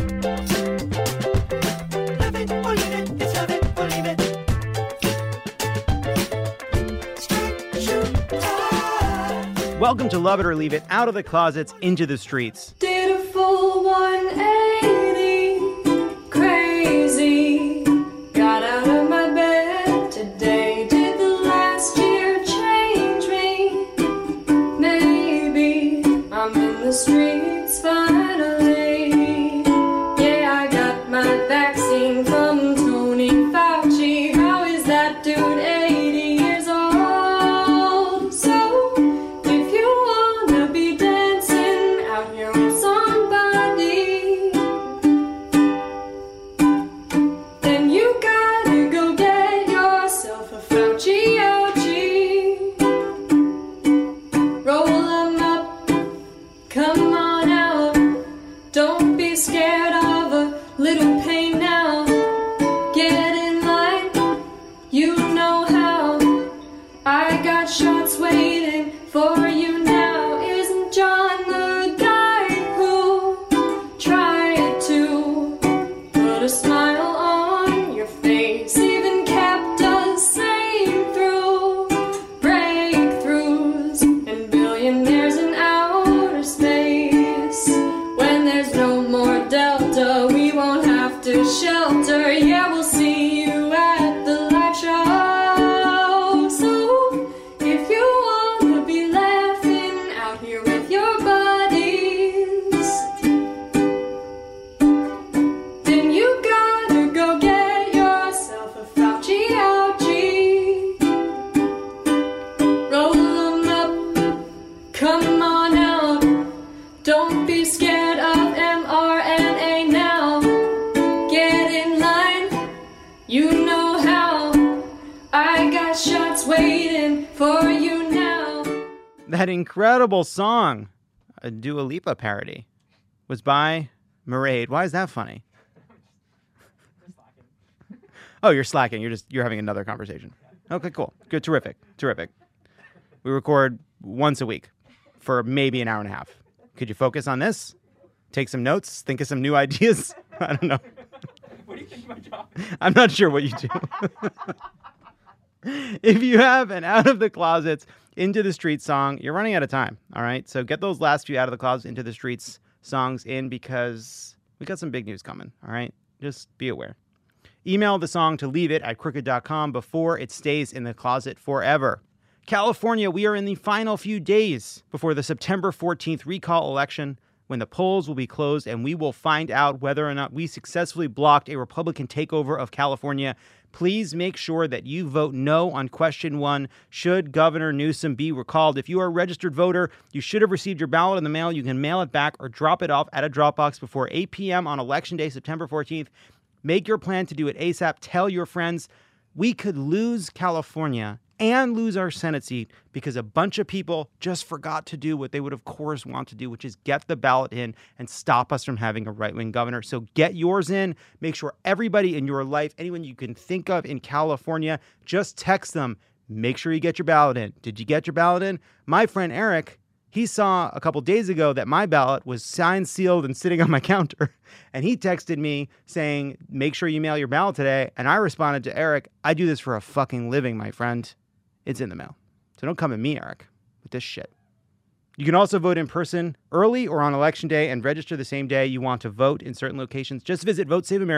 Love it or leave it, it's love it or leave it. Straight shoot time. Welcome to Love It or Leave It, out of the closets, into the streets. Did a full 180, crazy. Got out of my bed today. Did the last year change me? Maybe I'm in the streets finally. Yeah, I got my vaccine from Tony Fauci. How is that dude 80 years old? So, if you wanna be dancing out here with somebody, then you gotta go get yourself a Fauci ouchie. Roll 'em up, come on out. Don't be scared of a little pain now. Get in line, you know how. I got shots waiting for you now. Isn't John the guy who tried to put a smile on your face? Even kept us sane through breakthroughs and billionaires in outer space. When there's no more Delta, we won't have to shelter. Yeah, we'll see you at the live show. So, if you wanna be laughing out here with your buddies, then you gotta go get yourself a Fauci ouchie. Roll 'em up, come on out. Don't be scared of mRNA now. Get in line, you know how. I got shots waiting for you now. That incredible song, a Dua Lipa parody, was by Mairead. Why is that funny? Oh, you're slacking. You're having another conversation. Okay, cool. Good. Terrific. We record once a week for maybe an hour and a half. Could you focus on this? Take some notes? Think of some new ideas? I don't know. What do you think of my job? I'm not sure what you do. If you have an Out of the Closets, Into the Streets song, you're running out of time, all right? So get those last few Out of the Closets, Into the Streets songs in, because we got some big news coming, all right? Just be aware. Email the song to leaveit@crooked.com before it stays in the closet forever. California, we are in the final few days before the September 14th recall election, when the polls will be closed and we will find out whether or not we successfully blocked a Republican takeover of California. Please make sure that you vote no on question 1. Should Governor Newsom be recalled? If you are a registered voter, you should have received your ballot in the mail. You can mail it back or drop it off at a drop box before 8 p.m. on Election Day, September 14th. Make your plan to do it ASAP. Tell your friends. We could lose California and lose our Senate seat because a bunch of people just forgot to do what they would, of course, want to do, which is get the ballot in and stop us from having a right-wing governor. So get yours in. Make sure everybody in your life, anyone you can think of in California, just text them. Make sure you get your ballot in. Did you get your ballot in? My friend Eric, he saw a couple days ago that my ballot was signed, sealed, and sitting on my counter. And he texted me saying, make sure you mail your ballot today. And I responded to Eric, I do this for a fucking living, my friend. It's in the mail. So don't come at me, Eric, with this shit. You can also vote in person early or on Election Day and register the same day you want to vote in certain locations. Just visit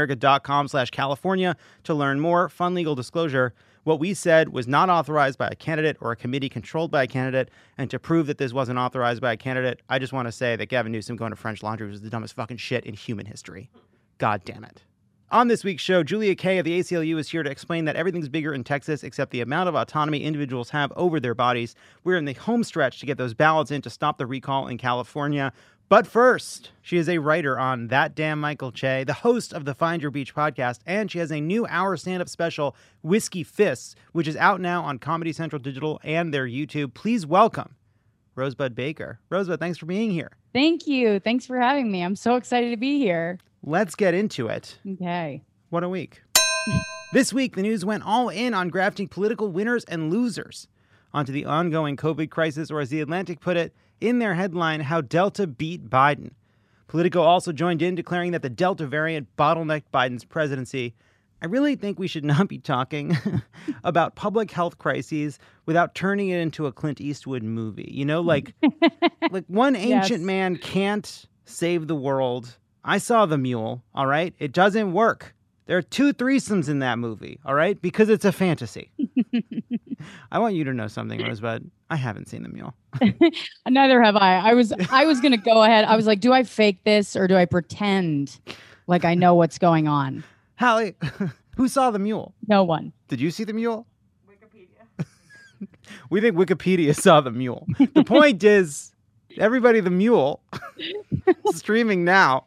votesaveamerica.com/California to learn more. Fun legal disclosure. What we said was not authorized by a candidate or a committee controlled by a candidate. And to prove that this wasn't authorized by a candidate, I just want to say that Gavin Newsom going to French Laundry was the dumbest fucking shit in human history. God damn it. On this week's show, Julia Kaye of the ACLU is here to explain that everything's bigger in Texas except the amount of autonomy individuals have over their bodies. We're in the home stretch to get those ballots in to stop the recall in California. But first, she is a writer on That Damn Michael Che, the host of the Find Your Beach podcast, and she has a new hour stand-up special, Whiskey Fists, which is out now on Comedy Central Digital and their YouTube. Please welcome Rosebud Baker. Rosebud, thanks for being here. Thank you. Thanks for having me. I'm so excited to be here. Let's get into it. Okay. What a week. This week, the news went all in on grafting political winners and losers onto the ongoing COVID crisis, or as The Atlantic put it in their headline, how Delta beat Biden. Politico also joined in, declaring that the Delta variant bottlenecked Biden's presidency. I really think we should not be talking about public health crises without turning it into a Clint Eastwood movie. You know, like one ancient man can't save the world. I saw The Mule, all right? It doesn't work. There are 2 threesomes in that movie, all right? Because it's a fantasy. I want you to know something, Rosebud. I haven't seen The Mule. Neither have I. I was going to go ahead. I was like, do I fake this or do I pretend like I know what's going on? Hallie, who saw The Mule? No one. Did you see The Mule? Wikipedia. We think Wikipedia saw The Mule. The point is, everybody, The Mule, streaming now.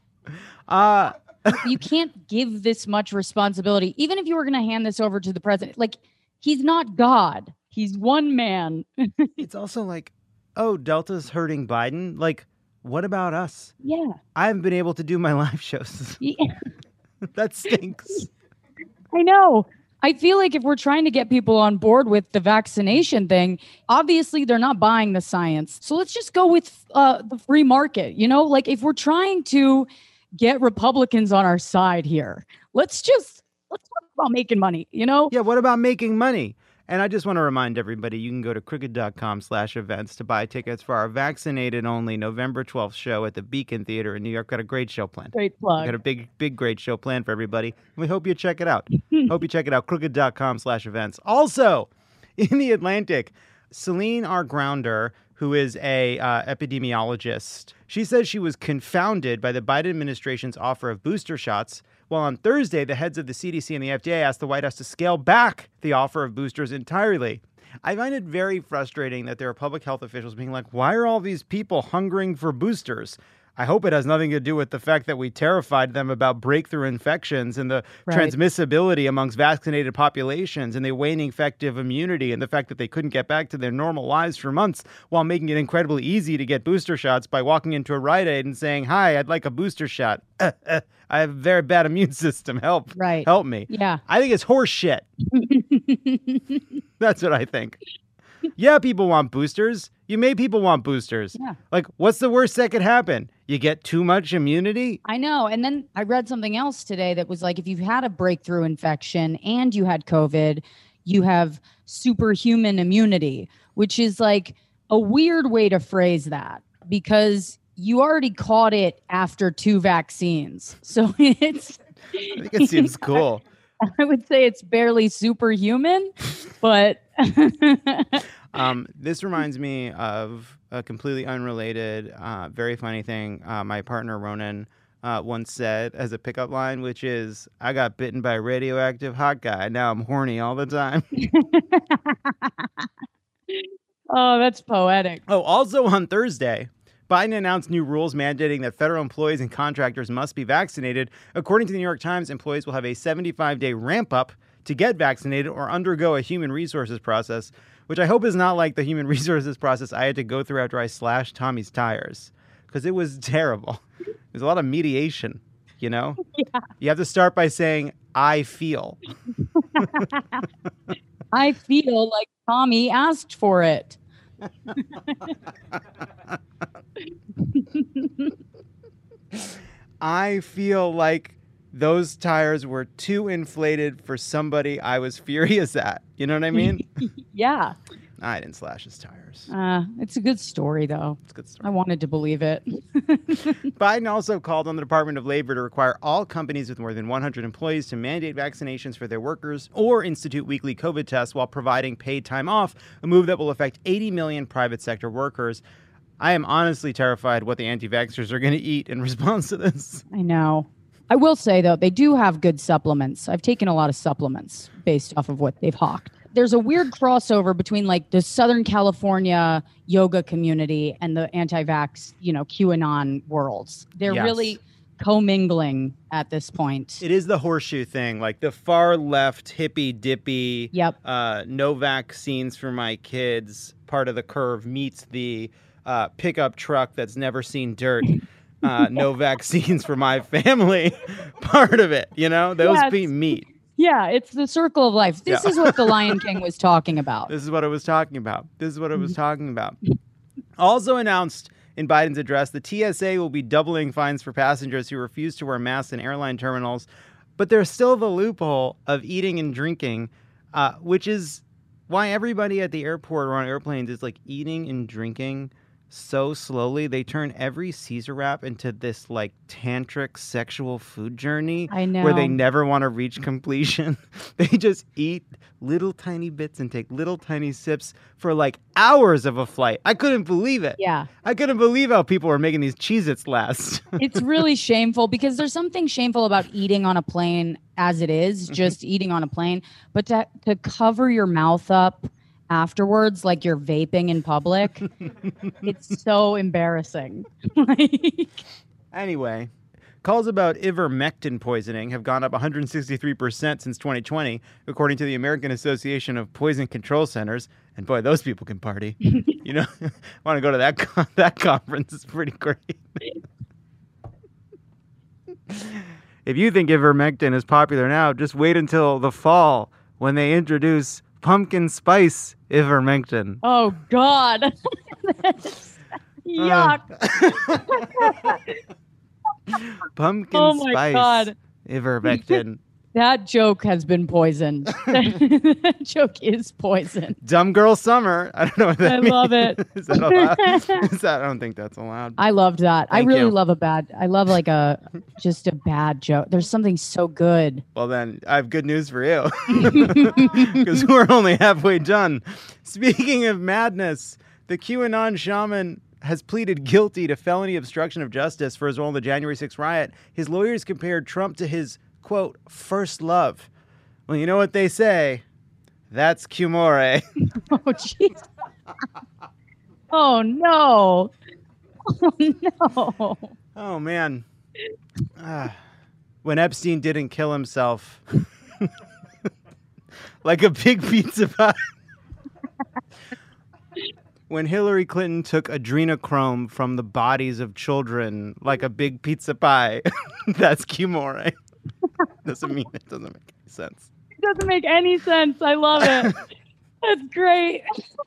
You can't give this much responsibility. Even if you were going to hand this over to the president, like, he's not God. He's one man. It's also like, oh, Delta's hurting Biden. Like, what about us? Yeah. I haven't been able to do my live shows. Yeah. That stinks. I know. I feel like if we're trying to get people on board with the vaccination thing, obviously they're not buying the science. So let's just go with the free market. You know, like if we're trying to get Republicans on our side here, let's talk about making money, you know? Yeah, what about making money? And I just want to remind everybody, you can go to crooked.com/events to buy tickets for our vaccinated-only November 12th show at the Beacon Theater in New York. Got a great show planned. Great plug. Got a big, great show planned for everybody. We hope you check it out. Hope you check it out, crooked.com/events. Also, in the Atlantic, Celine R. Grounder, who is a epidemiologist, she says she was confounded by the Biden administration's offer of booster shots. Well, on Thursday, the heads of the CDC and the FDA asked the White House to scale back the offer of boosters entirely. I find it very frustrating that there are public health officials being like, why are all these people hungering for boosters? I hope it has nothing to do with the fact that we terrified them about breakthrough infections and the transmissibility amongst vaccinated populations and the waning effective immunity and the fact that they couldn't get back to their normal lives for months while making it incredibly easy to get booster shots by walking into a Rite Aid and saying, hi, I'd like a booster shot. I have a very bad immune system. Help me. Yeah. I think it's horse shit. That's what I think. Yeah, people want boosters. You made people want boosters. Yeah. Like, what's the worst that could happen? You get too much immunity? I know. And then I read something else today that was like, if you've had a breakthrough infection and you had COVID, you have superhuman immunity, which is like a weird way to phrase that because you already caught it after 2 vaccines. So it's... I think it seems cool. I would say it's barely superhuman, but... This reminds me of a completely unrelated, very funny thing my partner Ronan once said as a pickup line, which is, I got bitten by a radioactive hot guy. Now I'm horny all the time. Oh, that's poetic. Oh, also on Thursday, Biden announced new rules mandating that federal employees and contractors must be vaccinated. According to the New York Times, employees will have a 75-day ramp-up to get vaccinated or undergo a human resources process, which I hope is not like the human resources process I had to go through after I slashed Tommy's tires, because it was terrible. There's a lot of mediation, you know? Yeah. You have to start by saying, I feel. I feel like Tommy asked for it. I feel like those tires were too inflated for somebody I was furious at. You know what I mean? Yeah. I didn't slash his tires. It's a good story, though. It's a good I story. wanted to believe it. Biden also called on the Department of Labor to require all companies with more than 100 employees to mandate vaccinations for their workers or institute weekly COVID tests while providing paid time off, a move that will affect 80 million private sector workers. I am honestly terrified what the anti-vaxxers are going to eat in response to this. I know. I will say, though, they do have good supplements. I've taken a lot of supplements based off of what they've hawked. There's a weird crossover between like the Southern California yoga community and the anti-vax, QAnon worlds. They're Yes. really commingling at this point. It is the horseshoe thing, like the far left hippy dippy, Yep. no vaccines for my kids part of the curve meets the pickup truck that's never seen dirt. No vaccines for my family part of it, those Yes. be meat. Yeah, it's the circle of life. This is what the Lion King was talking about. This is what I was talking about. Also announced in Biden's address, the TSA will be doubling fines for passengers who refuse to wear masks in airline terminals. But there's still the loophole of eating and drinking, which is why everybody at the airport or on airplanes is like eating and drinking so slowly. They turn every Caesar wrap into this like tantric sexual food journey. I know. Where they never want to reach completion. They just eat little tiny bits and take little tiny sips for like hours of a flight. I couldn't believe it. Yeah. I couldn't believe how people were making these Cheez-Its last. It's really shameful because there's something shameful about eating on a plane as it is, just eating on a plane. But to cover your mouth up afterwards, like you're vaping in public, it's so embarrassing. Like, Anyway, calls about ivermectin poisoning have gone up 163% since 2020, according to the American Association of Poison Control Centers. And boy, those people can party. You know, want to go to that conference? It's pretty great. If you think ivermectin is popular now, just wait until the fall when they introduce pumpkin spice ivermectin. oh God. Yuck. Pumpkin Oh my spice God. ivermectin. That joke has been poisoned. That joke is poisoned. Dumb girl summer. I don't know what that I means. love it. Is that allowed? I don't think that's allowed. I loved that. Thank I really you. love I love like just a bad joke. There's something so good. Well, then I have good news for you because we're only halfway done. Speaking of madness, the QAnon shaman has pleaded guilty to felony obstruction of justice for his role in the January 6th riot. His lawyers compared Trump to his, quote, first love. Well, you know what they say. That's Cumore. Oh jeez. Oh no. Oh no. Oh, man. When Epstein didn't kill himself like a big pizza pie. When Hillary Clinton took adrenochrome from the bodies of children like a big pizza pie. That's Cumore. Doesn't make any sense. It doesn't make any sense. I love it. That's great.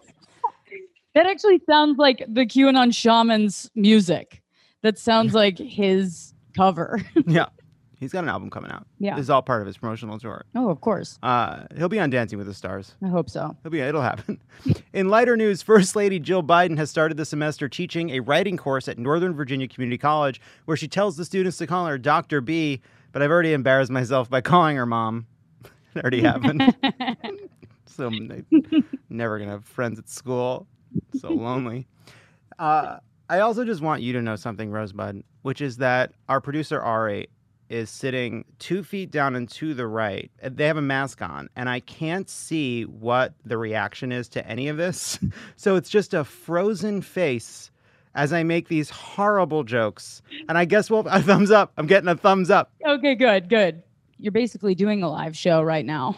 That actually sounds like the QAnon shaman's music. That sounds like his cover. Yeah. He's got an album coming out. Yeah. This is all part of his promotional tour. Oh, of course. He'll be on Dancing with the Stars. I hope so. It'll happen. In lighter news, First Lady Jill Biden has started the semester teaching a writing course at Northern Virginia Community College where she tells the students to call her Dr. B, but I've already embarrassed myself by calling her mom. It already happened. So I'm never going to have friends at school. So lonely. I also just want you to know something, Rosebud, which is that our producer, Ari, is sitting 2 feet down and to the right. They have a mask on, and I can't see what the reaction is to any of this. So it's just a frozen face as I make these horrible jokes. And I guess a thumbs up. I'm getting a thumbs up. Okay, good. You're basically doing a live show right now.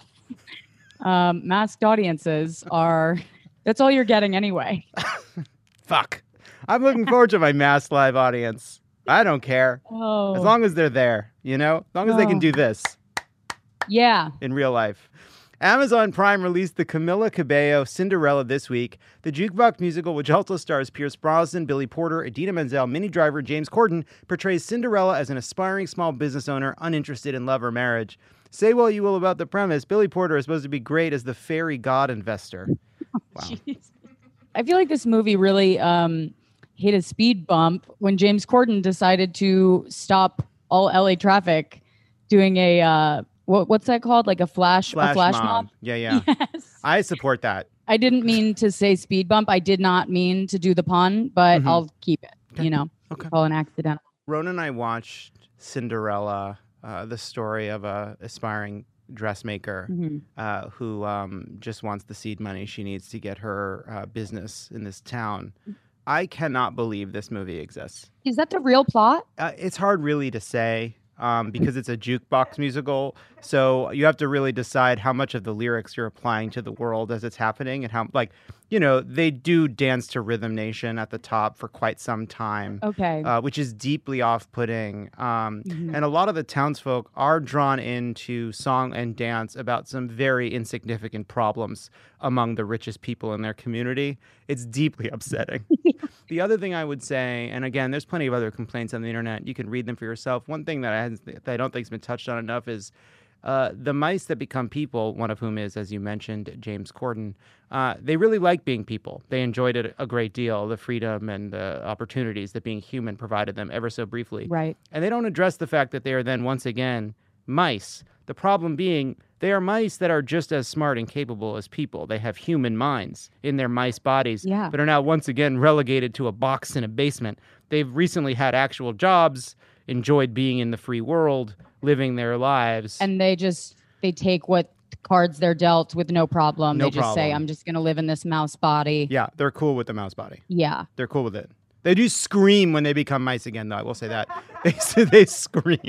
Masked audiences that's all you're getting anyway. Fuck. I'm looking forward to my masked live audience. I don't care. Oh. As long as they're there, you know? As long as they can do this Yeah. in real life. Amazon Prime released the Camila Cabello Cinderella this week. The jukebox musical, which also stars Pierce Brosnan, Billy Porter, Idina Menzel, Minnie Driver, and James Corden, portrays Cinderella as an aspiring small business owner uninterested in love or marriage. Say what you will about the premise, Billy Porter is supposed to be great as the fairy god investor. Wow. Jeez. I feel like this movie really hit a speed bump when James Corden decided to stop all LA traffic doing a what's that called? Like a flash mob? Yeah. Yes. I support that. I didn't mean to say speed bump. I did not mean to do the pun, but Mhm. I'll keep it. Okay. You know, Okay. call an accidental. Rona and I watched Cinderella, the story of a aspiring dressmaker Mhm. who just wants the seed money she needs to get her business in this town. I cannot believe this movie exists. Is that the real plot? It's hard really to say because it's a jukebox musical. So you have to really decide how much of the lyrics you're applying to the world as it's happening and how, like, they do dance to Rhythm Nation at the top for quite some time. Okay. Which is deeply off-putting. Mm-hmm. And a lot of the townsfolk are drawn into song and dance about some very insignificant problems among the richest people in their community. It's deeply upsetting. The other thing I would say, and again, there's plenty of other complaints on the internet. You can read them for yourself. One thing that I don't think has been touched on enough is the mice that become people, one of whom is, as you mentioned, James Corden, they really like being people. They enjoyed it a great deal, the freedom and the opportunities that being human provided them ever so briefly. Right. And they don't address the fact that they are then, once again, mice. The problem being they are mice that are just as smart and capable as people. They have human minds in their mice bodies, Yeah. but are now once again relegated to a box in a basement. They've recently had actual jobs, enjoyed being in the free world, living their lives. And they take what cards they're dealt with no problem. No They just say, problem. I'm just going to live in this mouse body. Yeah, they're cool with the mouse body. Yeah. They're cool with it. They do scream when they become mice again, though. I will say that. They scream.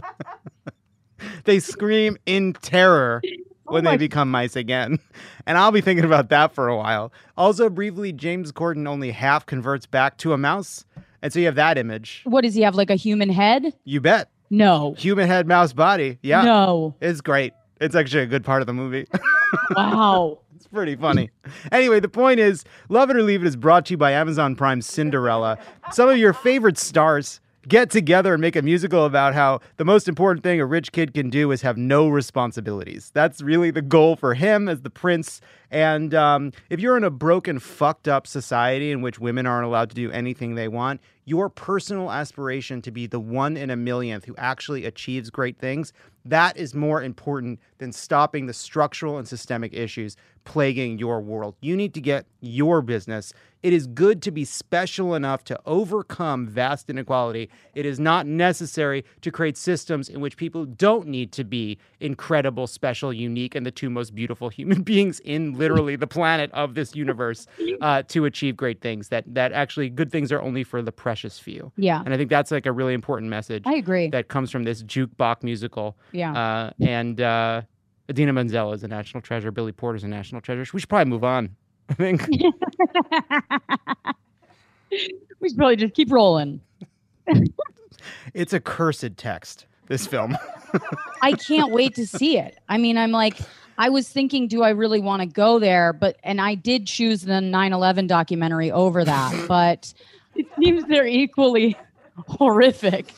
They scream in terror when they become mice again. And I'll be thinking about that for a while. Also, briefly, James Corden only half converts back to a mouse. And so you have that image. What does he have, like a human head? You bet. No. Human head, mouse body. Yeah. No. It's great. It's actually a good part of the movie. Wow. It's pretty funny. Anyway, the point is, Love It or Leave It is brought to you by Amazon Prime's Cinderella. Some of your favorite stars get together and make a musical about how the most important thing a rich kid can do is have no responsibilities. That's really the goal for him as the prince. And if you're in a broken, fucked up society in which women aren't allowed to do anything they want, your personal aspiration to be the one in a millionth who actually achieves great things, that is more important than stopping the structural and systemic issues plaguing your world. You need to get your business. It is good to be special enough to overcome vast inequality. It is not necessary to create systems in which people don't need to be incredible, special, unique, and the two most beautiful human beings in literally the planet of this universe to achieve great things. That actually good things are only for the precious few. Yeah. And I think that's like a really important message. I agree. That comes from this jukebox musical. Yeah. And Idina Menzel is a national treasure. Billy Porter's a national treasure. We should probably move on, I think. We should probably just keep rolling. It's a cursed text, this film. I can't wait to see it. I mean, I was thinking, do I really want to go there? And I did choose the 9/11 documentary over that, but it seems they're equally horrific.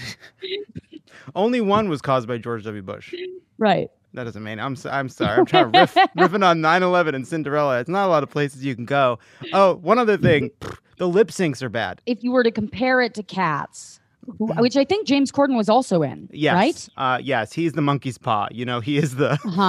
Only one was caused by George W. Bush. Right. That doesn't mean I'm sorry. I'm trying to riffing on 9/11 and Cinderella. It's not a lot of places you can go. Oh, one other thing. The lip syncs are bad. If you were to compare it to Cats, which I think James Corden was also in, Yes. right? Yes, he's the monkey's paw. He is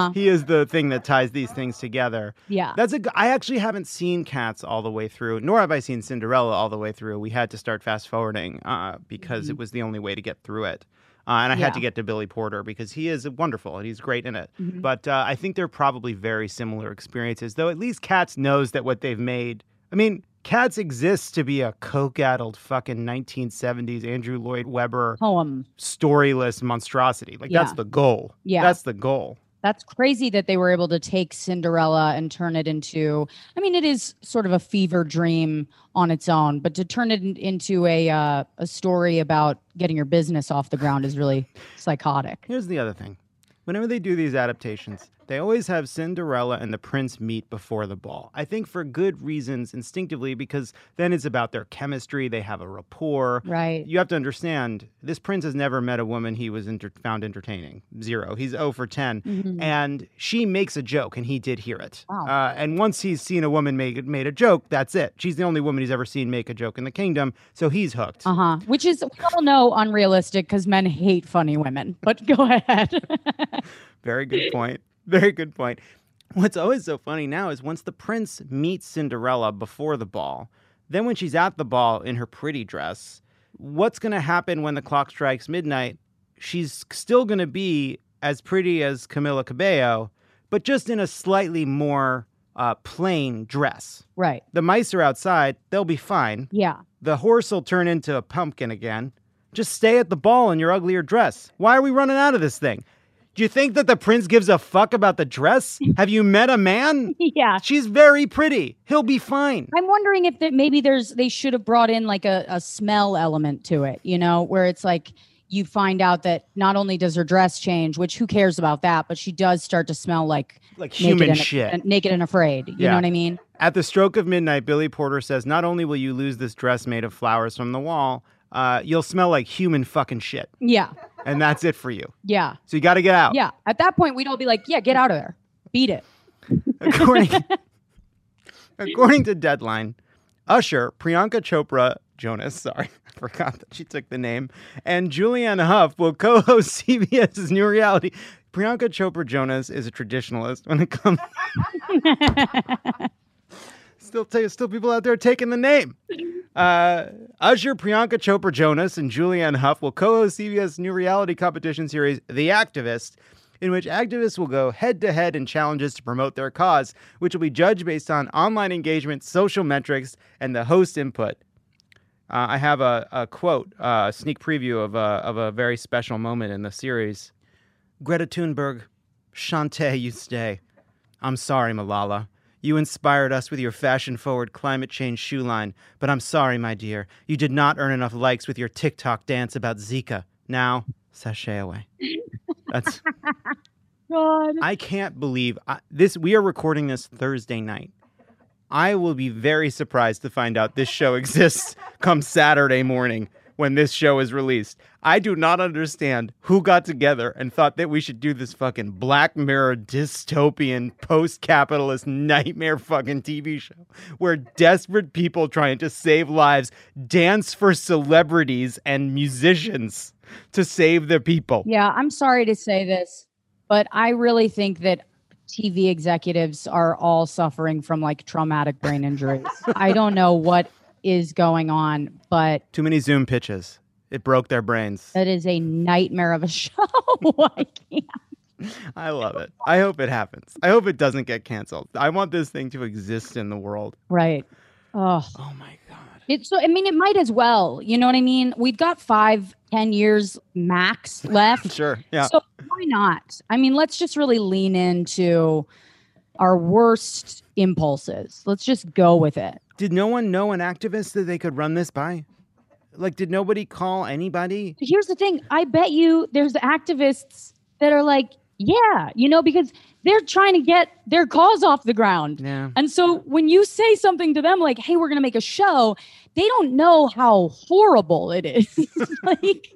the thing that ties these things together. Yeah. I actually haven't seen Cats all the way through, nor have I seen Cinderella all the way through. We had to start fast forwarding because it was the only way to get through it. And I had to get to Billy Porter because he is wonderful and he's great in it. Mm-hmm. But I think they're probably very similar experiences, though at least Cats knows that what they've made. I mean, Cats exists to be a coke-addled fucking 1970s Andrew Lloyd Webber Poem. storyless monstrosity. Like, Yeah. that's the goal. Yeah. That's the goal. That's crazy that they were able to take Cinderella and turn it into, I mean, it is sort of a fever dream on its own, but to turn it into a story about getting your business off the ground is really psychotic. Here's the other thing. Whenever they do these adaptations, they always have Cinderella and the prince meet before the ball. I think for good reasons, instinctively, because then it's about their chemistry. They have a rapport. Right. You have to understand, this prince has never met a woman he was found entertaining. 0. He's 0 for 10. Mhm. And she makes a joke, and he did hear it. Wow. And once he's seen a woman made a joke, that's it. She's the only woman he's ever seen make a joke in the kingdom, so he's hooked. Uh-huh. Which is, we all know, unrealistic because men hate funny women. But go ahead. Very good point. Very good point. What's always so funny now is once the prince meets Cinderella before the ball, then when she's at the ball in her pretty dress, what's going to happen when the clock strikes midnight? She's still going to be as pretty as Camila Cabello, but just in a slightly more plain dress. Right. The mice are outside. They'll be fine. Yeah. The horse will turn into a pumpkin again. Just stay at the ball in your uglier dress. Why are we running out of this thing? Do you think that the prince gives a fuck about the dress? Have you met a man? Yeah. She's very pretty. He'll be fine. I'm wondering if maybe they should have brought in like a smell element to it, where it's like you find out that not only does her dress change, which who cares about that, but she does start to smell like human shit. Naked and afraid. You know what I mean? At the stroke of midnight, Billy Porter says, not only will you lose this dress made of flowers from the wall, you'll smell like human fucking shit. Yeah. And that's it for you. Yeah. So you got to get out. Yeah. At that point, we'd all be like, yeah, get out of there. Beat it. According to Deadline, Usher, Priyanka Chopra Jonas, sorry, I forgot that she took the name, and Julianne Hough will co-host CBS's new reality. Priyanka Chopra Jonas is a traditionalist when it comes... Still people out there taking the name. Usher, Priyanka Chopra Jonas, and Julianne Hough will co-host CBS' new reality competition series, The Activist, in which activists will go head-to-head in challenges to promote their cause, which will be judged based on online engagement, social metrics, and the host input. I have a quote, a sneak preview of a very special moment in the series. Greta Thunberg, Shantae, you stay. I'm sorry, Malala. You inspired us with your fashion-forward climate change shoe line, but I'm sorry, my dear. You did not earn enough likes with your TikTok dance about Zika. Now, sashay away. That's... God. I can't believe this. We are recording this Thursday night. I will be very surprised to find out this show exists come Saturday morning when this show is released. I do not understand who got together and thought that we should do this fucking Black Mirror dystopian post-capitalist nightmare fucking TV show where desperate people trying to save lives dance for celebrities and musicians to save the people. Yeah, I'm sorry to say this, but I really think that TV executives are all suffering from like traumatic brain injuries. I don't know what is going on, but too many Zoom pitches. It broke their brains. That is a nightmare of a show. I can't. I love it. I hope it happens. I hope it doesn't get canceled. I want this thing to exist in the world. Right. Oh my God. It might as well. You know what I mean? We've got 5-10 years max left. Sure. Yeah. So why not? I mean, let's just really lean into our worst impulses. Let's just go with it. Did no one know an activist that they could run this by? Like, did nobody call anybody? Here's the thing. I bet you there's activists that are like, yeah, because they're trying to get their cause off the ground. Yeah. And so when you say something to them like, hey, we're going to make a show, they don't know how horrible it is. Like,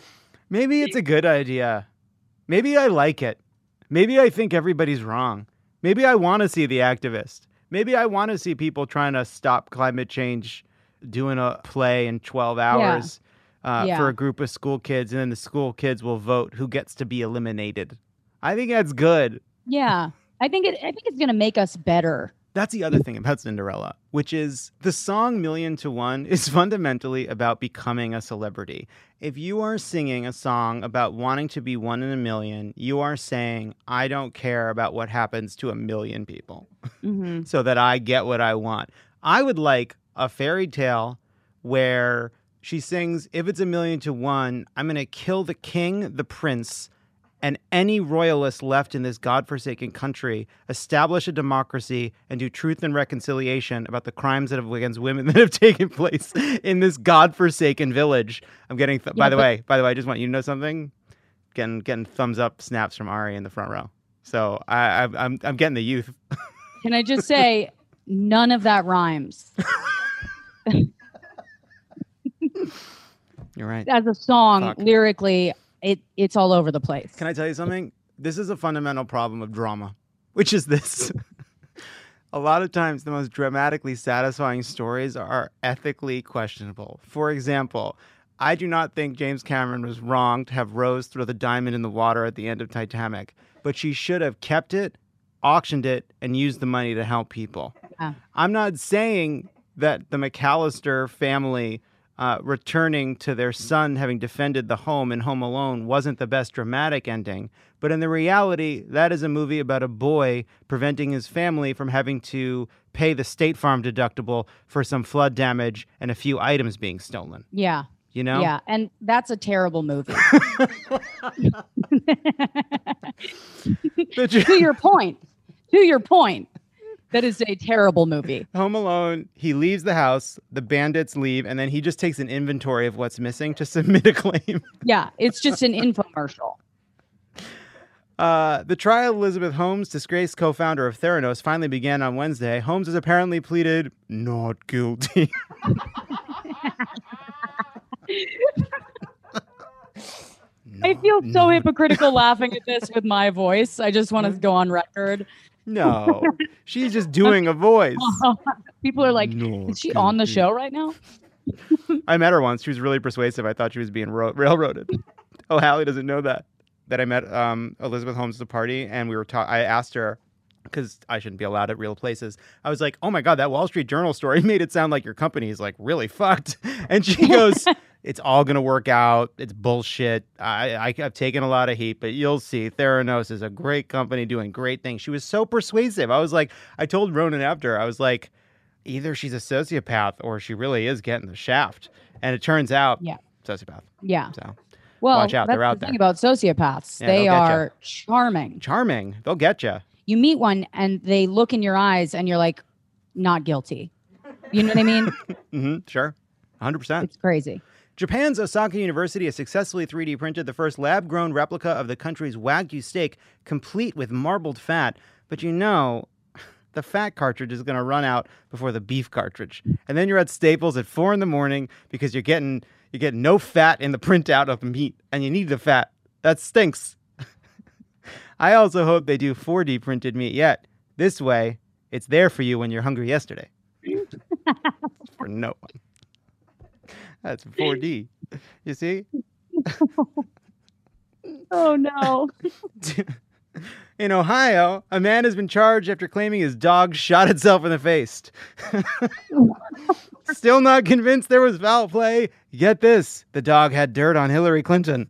maybe it's a good idea. Maybe I like it. Maybe I think everybody's wrong. Maybe I want to see The Activist. Maybe I want to see people trying to stop climate change doing a play in 12 hours for a group of school kids, and then the school kids will vote who gets to be eliminated. I think that's good. Yeah. I think it's going to make us better. That's the other thing about Cinderella, which is the song Million to One is fundamentally about becoming a celebrity. If you are singing a song about wanting to be one in a million, you are saying, I don't care about what happens to a million people so that I get what I want. I would like a fairy tale where she sings, if it's 1,000,000 to 1, I'm going to kill the king, the prince, and any royalist left in this godforsaken country, establish a democracy, and do truth and reconciliation about the crimes that have against women that have taken place in this godforsaken village. I'm getting, by the way, I just want you to know something. Getting thumbs up snaps from Ari in the front row. So I'm getting the youth. Can I just say, none of that rhymes. You're right. As a song, lyrically, it's all over the place. Can I tell you something? This is a fundamental problem of drama, which is this. A lot of times the most dramatically satisfying stories are ethically questionable. For example, I do not think James Cameron was wrong to have Rose throw the diamond in the water at the end of Titanic, but she should have kept it, auctioned it, and used the money to help people. I'm not saying that the McAllister family returning to their son having defended the home in Home Alone wasn't the best dramatic ending. But in the reality, that is a movie about a boy preventing his family from having to pay the State Farm deductible for some flood damage and a few items being stolen. Yeah. You know? Yeah, and that's a terrible movie. To your point. That is a terrible movie. Home Alone, he leaves the house, the bandits leave, and then he just takes an inventory of what's missing to submit a claim. Yeah, it's just an infomercial. The trial of Elizabeth Holmes, disgraced co-founder of Theranos, finally began on Wednesday. Holmes has apparently pleaded not guilty. I feel so hypocritical laughing at this with my voice. I just want to go on record. No, she's just doing a voice. People are like, Not is she on the guilty. show right now? I met her once. She was really persuasive. I thought she was being railroaded. Oh, Hallie doesn't know that I met Elizabeth Holmes at a party, and we were I asked her, because I shouldn't be allowed at real places. I was like, oh my God, that Wall Street Journal story made it sound like your company is like really fucked. And she goes, it's all going to work out. It's bullshit. I've taken a lot of heat, but you'll see. Theranos is a great company doing great things. She was so persuasive. I was like, I told Ronan after, I was like, either she's a sociopath or she really is getting the shaft. And it turns out, sociopath. Yeah. So Well, watch out. that's They're out the there. thing about sociopaths. Yeah, they they'll get ya. are charming. Charming. They'll get you. You meet one and they look in your eyes and you're like, not guilty. You know what I mean? Mm-hmm. Sure. 100%. It's crazy. Japan's Osaka University has successfully 3D printed the first lab-grown replica of the country's Wagyu steak, complete with marbled fat. But you know, the fat cartridge is going to run out before the beef cartridge. And then you're at Staples at 4 a.m. because you're getting no fat in the printout of the meat, and you need the fat. That stinks. I also hope they do 4D printed meat yet. This way, it's there for you when you're hungry yesterday. For no one. That's 4D. You see? Oh, no. In Ohio, a man has been charged after claiming his dog shot itself in the face. Still not convinced there was foul play? Get this. The dog had dirt on Hillary Clinton.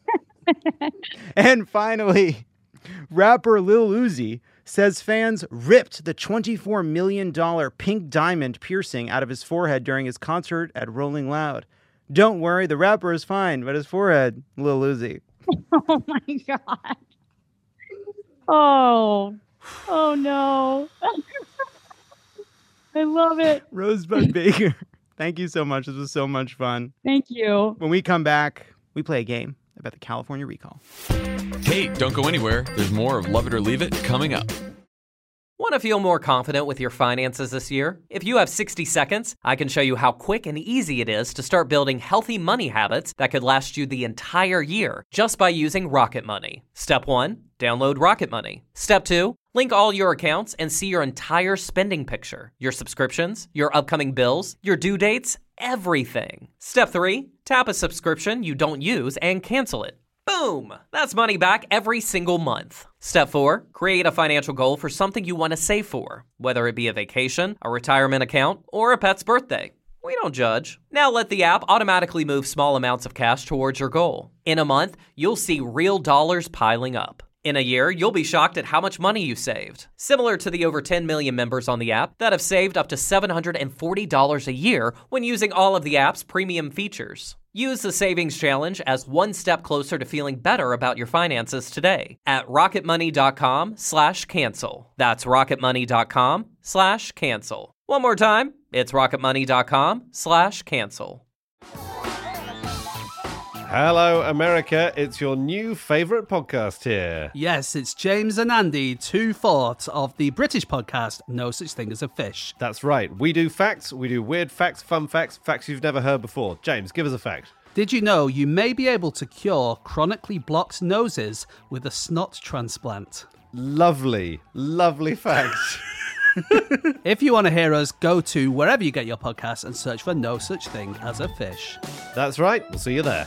And finally, rapper Lil Uzi says fans ripped the $24 million pink diamond piercing out of his forehead during his concert at Rolling Loud. Don't worry, the rapper is fine, but his forehead, Lil Uzi. Oh, my God. Oh no. I love it. Rosebud Baker, thank you so much. This was so much fun. Thank you. When we come back, we play a game about the California recall. Hey, don't go anywhere. There's more of Love It or Leave It coming up. Want to feel more confident with your finances this year? If you have 60 seconds, I can show you how quick and easy it is to start building healthy money habits that could last you the entire year just by using Rocket Money. Step 1, download Rocket Money. Step 2, link all your accounts and see your entire spending picture, your subscriptions, your upcoming bills, your due dates, everything. Step 3, tap a subscription you don't use and cancel it. Boom! That's money back every single month. Step 4, create a financial goal for something you want to save for, whether it be a vacation, a retirement account, or a pet's birthday. We don't judge. Now let the app automatically move small amounts of cash towards your goal. In a month, you'll see real dollars piling up. In a year, you'll be shocked at how much money you saved. Similar to the over 10 million members on the app that have saved up to $740 a year when using all of the app's premium features. Use the Savings Challenge as one step closer to feeling better about your finances today at rocketmoney.com/cancel. That's rocketmoney.com/cancel. One more time, it's rocketmoney.com/cancel. Hello, America. It's your new favourite podcast here. Yes, it's James and Andy, 2/4 of the British podcast No Such Thing as a Fish. That's right. We do facts, we do weird facts, fun facts, facts you've never heard before. James, give us a fact. Did you know you may be able to cure chronically blocked noses with a snot transplant? Lovely, lovely fact. If you want to hear us, go to wherever you get your podcasts and search for No Such Thing as a Fish. That's right. We'll see you there.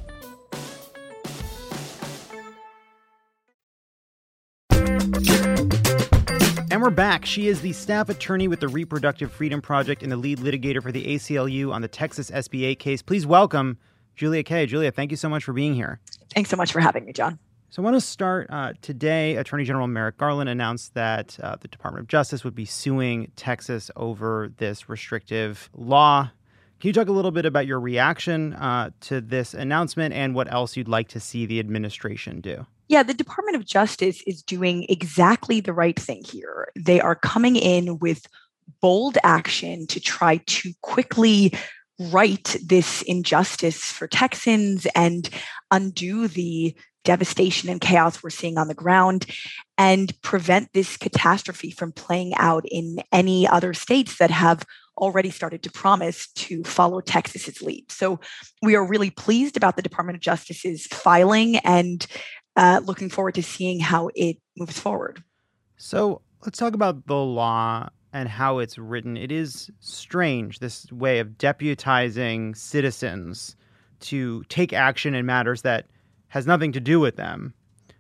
And we're back. She is the staff attorney with the Reproductive Freedom Project and the lead litigator for the ACLU on the Texas SB8 case. Please welcome Julia Kaye. Julia, thank you so much for being here. Thanks so much for having me, John. So I want to start today. Attorney General Merrick Garland announced that the Department of Justice would be suing Texas over this restrictive law. Can you talk a little bit about your reaction to this announcement and what else you'd like to see the administration do? Yeah, the Department of Justice is doing exactly the right thing here. They are coming in with bold action to try to quickly right this injustice for Texans and undo the devastation and chaos we're seeing on the ground and prevent this catastrophe from playing out in any other states that have already started to promise to follow Texas's lead. So we are really pleased about the Department of Justice's filing and looking forward to seeing how it moves forward. So let's talk about the law and how it's written. It is strange, this way of deputizing citizens to take action in matters that has nothing to do with them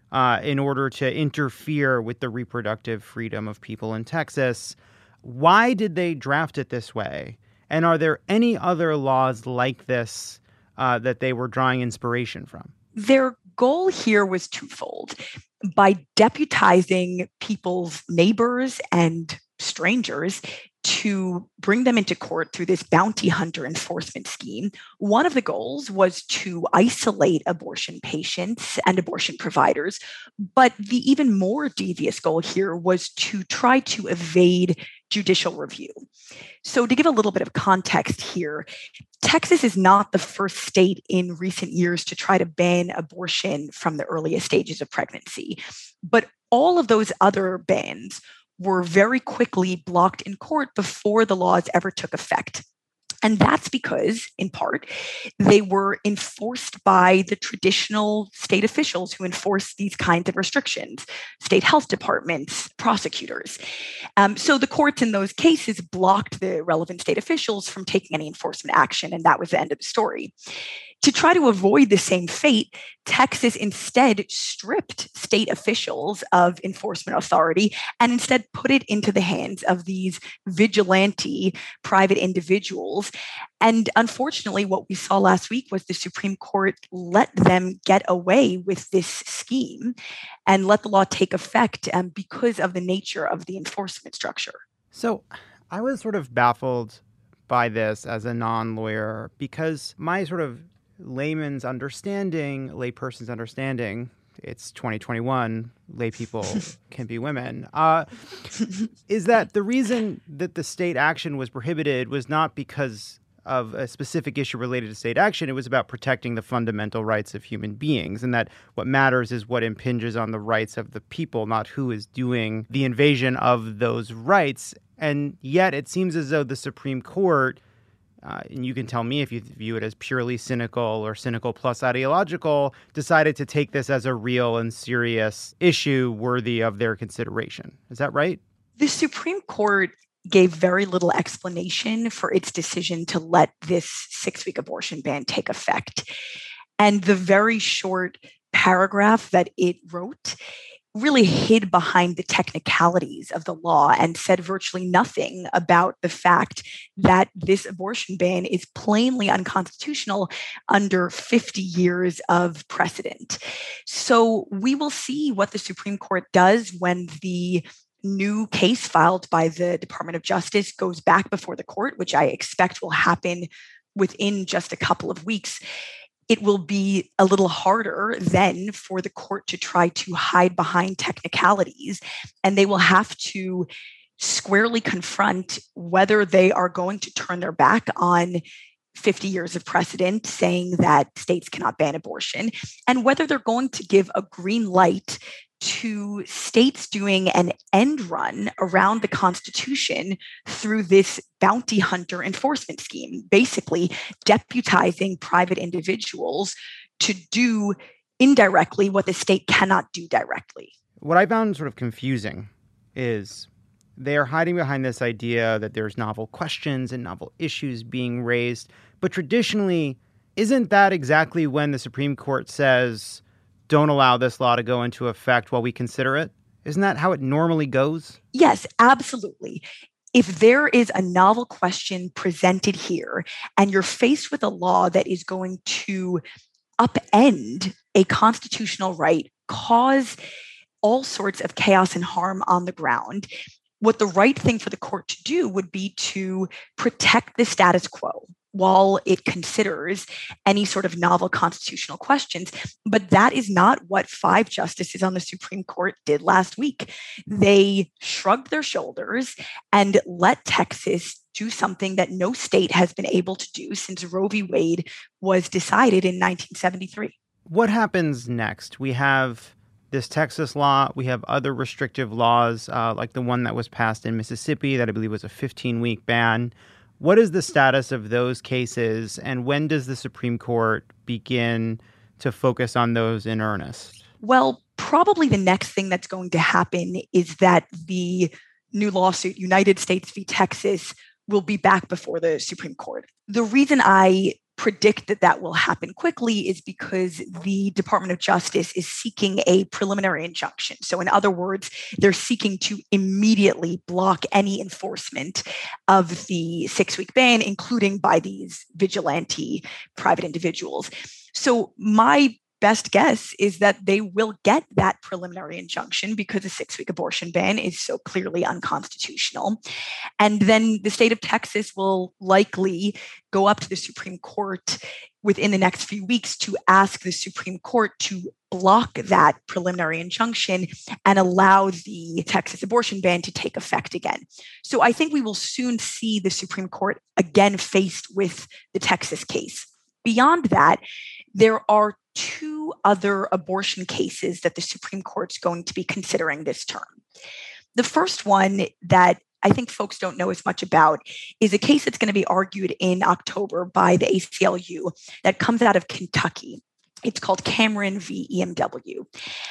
in order to interfere with the reproductive freedom of people in Texas. Why did they draft it this way? And are there any other laws like this that they were drawing inspiration from? Their goal here was twofold. By deputizing people's neighbors and strangers to bring them into court through this bounty hunter enforcement scheme, one of the goals was to isolate abortion patients and abortion providers. But the even more devious goal here was to try to evade judicial review. So to give a little bit of context here, Texas is not the first state in recent years to try to ban abortion from the earliest stages of pregnancy. But all of those other bans were very quickly blocked in court before the laws ever took effect. And that's because, in part, they were enforced by the traditional state officials who enforce these kinds of restrictions, state health departments, prosecutors. So the courts in those cases blocked the relevant state officials from taking any enforcement action, and that was the end of the story. To try to avoid the same fate, Texas instead stripped state officials of enforcement authority and instead put it into the hands of these vigilante private individuals. And unfortunately, what we saw last week was the Supreme Court let them get away with this scheme and let the law take effect because of the nature of the enforcement structure. So I was sort of baffled by this as a non-lawyer because my sort of layman's understanding, layperson's understanding, it's 2021, lay people can be women, is that the reason that the state action was prohibited was not because of a specific issue related to state action. It was about protecting the fundamental rights of human beings, and that what matters is what impinges on the rights of the people, not who is doing the invasion of those rights. And yet it seems as though the Supreme Court, and you can tell me if you view it as purely cynical or cynical plus ideological, decided to take this as a real and serious issue worthy of their consideration. Is that right? The Supreme Court gave very little explanation for its decision to let this 6-week abortion ban take effect. And the very short paragraph that it wrote really hid behind the technicalities of the law and said virtually nothing about the fact that this abortion ban is plainly unconstitutional under 50 years of precedent. So we will see what the Supreme Court does when the new case filed by the Department of Justice goes back before the court, which I expect will happen within just a couple of weeks. It will be a little harder then for the court to try to hide behind technicalities, and they will have to squarely confront whether they are going to turn their back on 50 years of precedent saying that states cannot ban abortion, and whether they're going to give a green light to states doing an end run around the Constitution through this bounty hunter enforcement scheme, basically deputizing private individuals to do indirectly what the state cannot do directly. What I found sort of confusing is they are hiding behind this idea that there's novel questions and novel issues being raised. But traditionally, isn't that exactly when the Supreme Court says, don't allow this law to go into effect while we consider it? Isn't that how it normally goes? Yes, absolutely. If there is a novel question presented here and you're faced with a law that is going to upend a constitutional right, cause all sorts of chaos and harm on the ground, what the right thing for the court to do would be to protect the status quo. while it considers any sort of novel constitutional questions. But that is not what 5 justices on the Supreme Court did last week. They shrugged their shoulders and let Texas do something that no state has been able to do since Roe v. Wade was decided in 1973. What happens next? We have this Texas law. We have other restrictive laws, like the one that was passed in Mississippi that I believe was a 15-week ban. What is the status of those cases, and when does the Supreme Court begin to focus on those in earnest? Well, probably the next thing that's going to happen is that the new lawsuit, United States v. Texas, will be back before the Supreme Court. The reason I predict that that will happen quickly is because the Department of Justice is seeking a preliminary injunction. So in other words, they're seeking to immediately block any enforcement of the 6-week ban, including by these vigilante private individuals. So my best guess is that they will get that preliminary injunction because the 6-week abortion ban is so clearly unconstitutional. And then the state of Texas will likely go up to the Supreme Court within the next few weeks to ask the Supreme Court to block that preliminary injunction and allow the Texas abortion ban to take effect again. So I think we will soon see the Supreme Court again faced with the Texas case. Beyond that, there are 2 other abortion cases that the Supreme Court's going to be considering this term. The first one that I think folks don't know as much about is a case that's going to be argued in October by the ACLU that comes out of Kentucky. It's called Cameron v. EMW.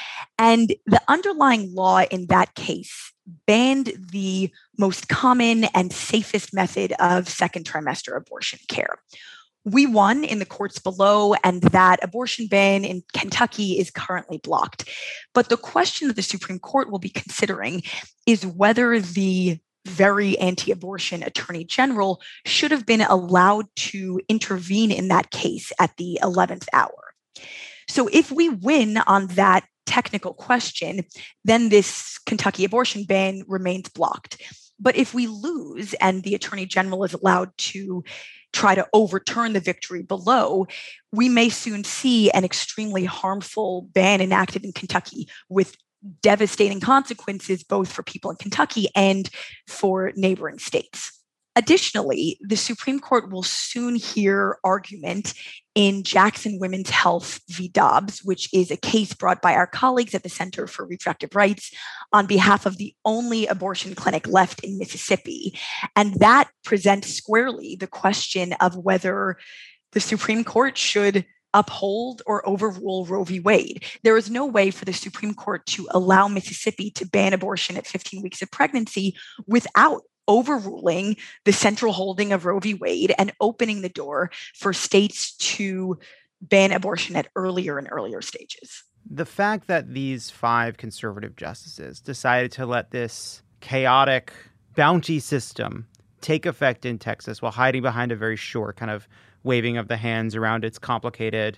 And the underlying law in that case banned the most common and safest method of second trimester abortion care. We won in the courts below, and that abortion ban in Kentucky is currently blocked. But the question that the Supreme Court will be considering is whether the very anti-abortion Attorney General should have been allowed to intervene in that case at the 11th hour. So if we win on that technical question, then this Kentucky abortion ban remains blocked. But if we lose and the Attorney General is allowed to try to overturn the victory below, we may soon see an extremely harmful ban enacted in Kentucky with devastating consequences both for people in Kentucky and for neighboring states. Additionally, the Supreme Court will soon hear argument in Jackson Women's Health v. Dobbs, which is a case brought by our colleagues at the Center for Reproductive Rights on behalf of the only abortion clinic left in Mississippi. And that presents squarely the question of whether the Supreme Court should uphold or overrule Roe v. Wade. There is no way for the Supreme Court to allow Mississippi to ban abortion at 15 weeks of pregnancy without overruling the central holding of Roe v. Wade and opening the door for states to ban abortion at earlier and earlier stages. The fact that these 5 conservative justices decided to let this chaotic bounty system take effect in Texas while hiding behind a very short kind of waving of the hands around it's complicated.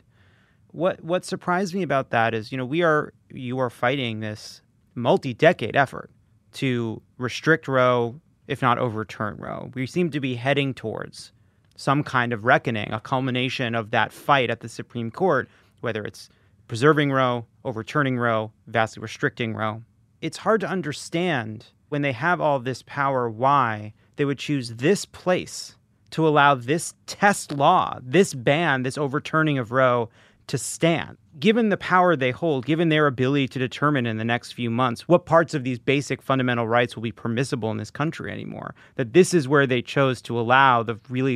What surprised me about that is, you are fighting this multi-decade effort to restrict Roe, if not overturn Roe. We seem to be heading towards some kind of reckoning, a culmination of that fight at the Supreme Court, whether it's preserving Roe, overturning Roe, vastly restricting Roe. It's hard to understand when they have all this power why they would choose this place to allow this test law, this ban, this overturning of Roe to stand. Given the power they hold, given their ability to determine in the next few months what parts of these basic fundamental rights will be permissible in this country anymore, that this is where they chose to allow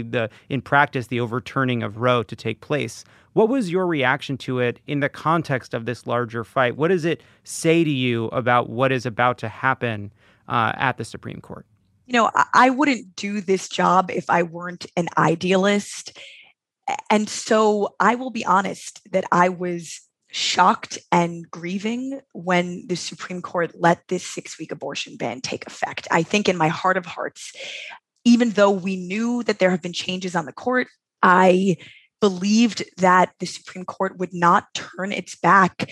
in practice, the overturning of Roe to take place. What was your reaction to it in the context of this larger fight? What does it say to you about what is about to happen at the Supreme Court? I wouldn't do this job if I weren't an idealist. And so I will be honest that I was shocked and grieving when the Supreme Court let this 6-week abortion ban take effect. I think in my heart of hearts, even though we knew that there have been changes on the court, I believed that the Supreme Court would not turn its back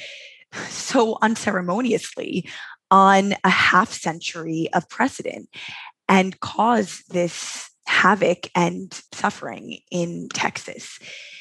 so unceremoniously on a half century of precedent and cause this havoc and suffering in Texas.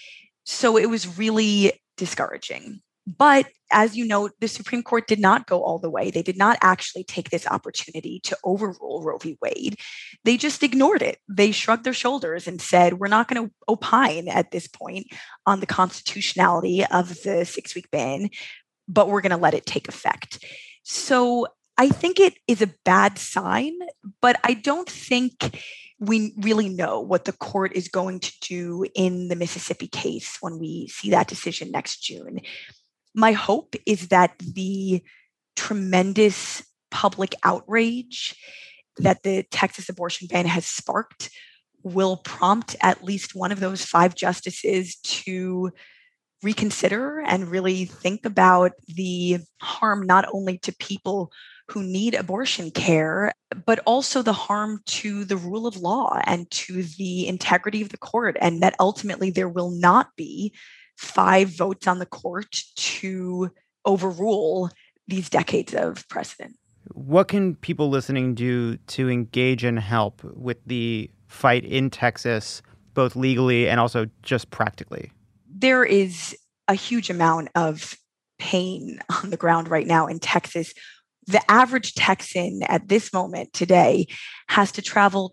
So it was really discouraging. But as you know, the Supreme Court did not go all the way. They did not actually take this opportunity to overrule Roe v. Wade. They just ignored it. They shrugged their shoulders and said, we're not going to opine at this point on the constitutionality of the 6-week ban, but we're going to let it take effect. So I think it is a bad sign, but I don't think we really know what the court is going to do in the Mississippi case when we see that decision next June. My hope is that the tremendous public outrage that the Texas abortion ban has sparked will prompt at least one of those 5 justices to reconsider and really think about the harm not only to people who need abortion care, but also the harm to the rule of law and to the integrity of the court, and that ultimately there will not be 5 votes on the court to overrule these decades of precedent. What can people listening do to engage and help with the fight in Texas, both legally and also just practically? There is a huge amount of pain on the ground right now in Texas. The average Texan at this moment today has to travel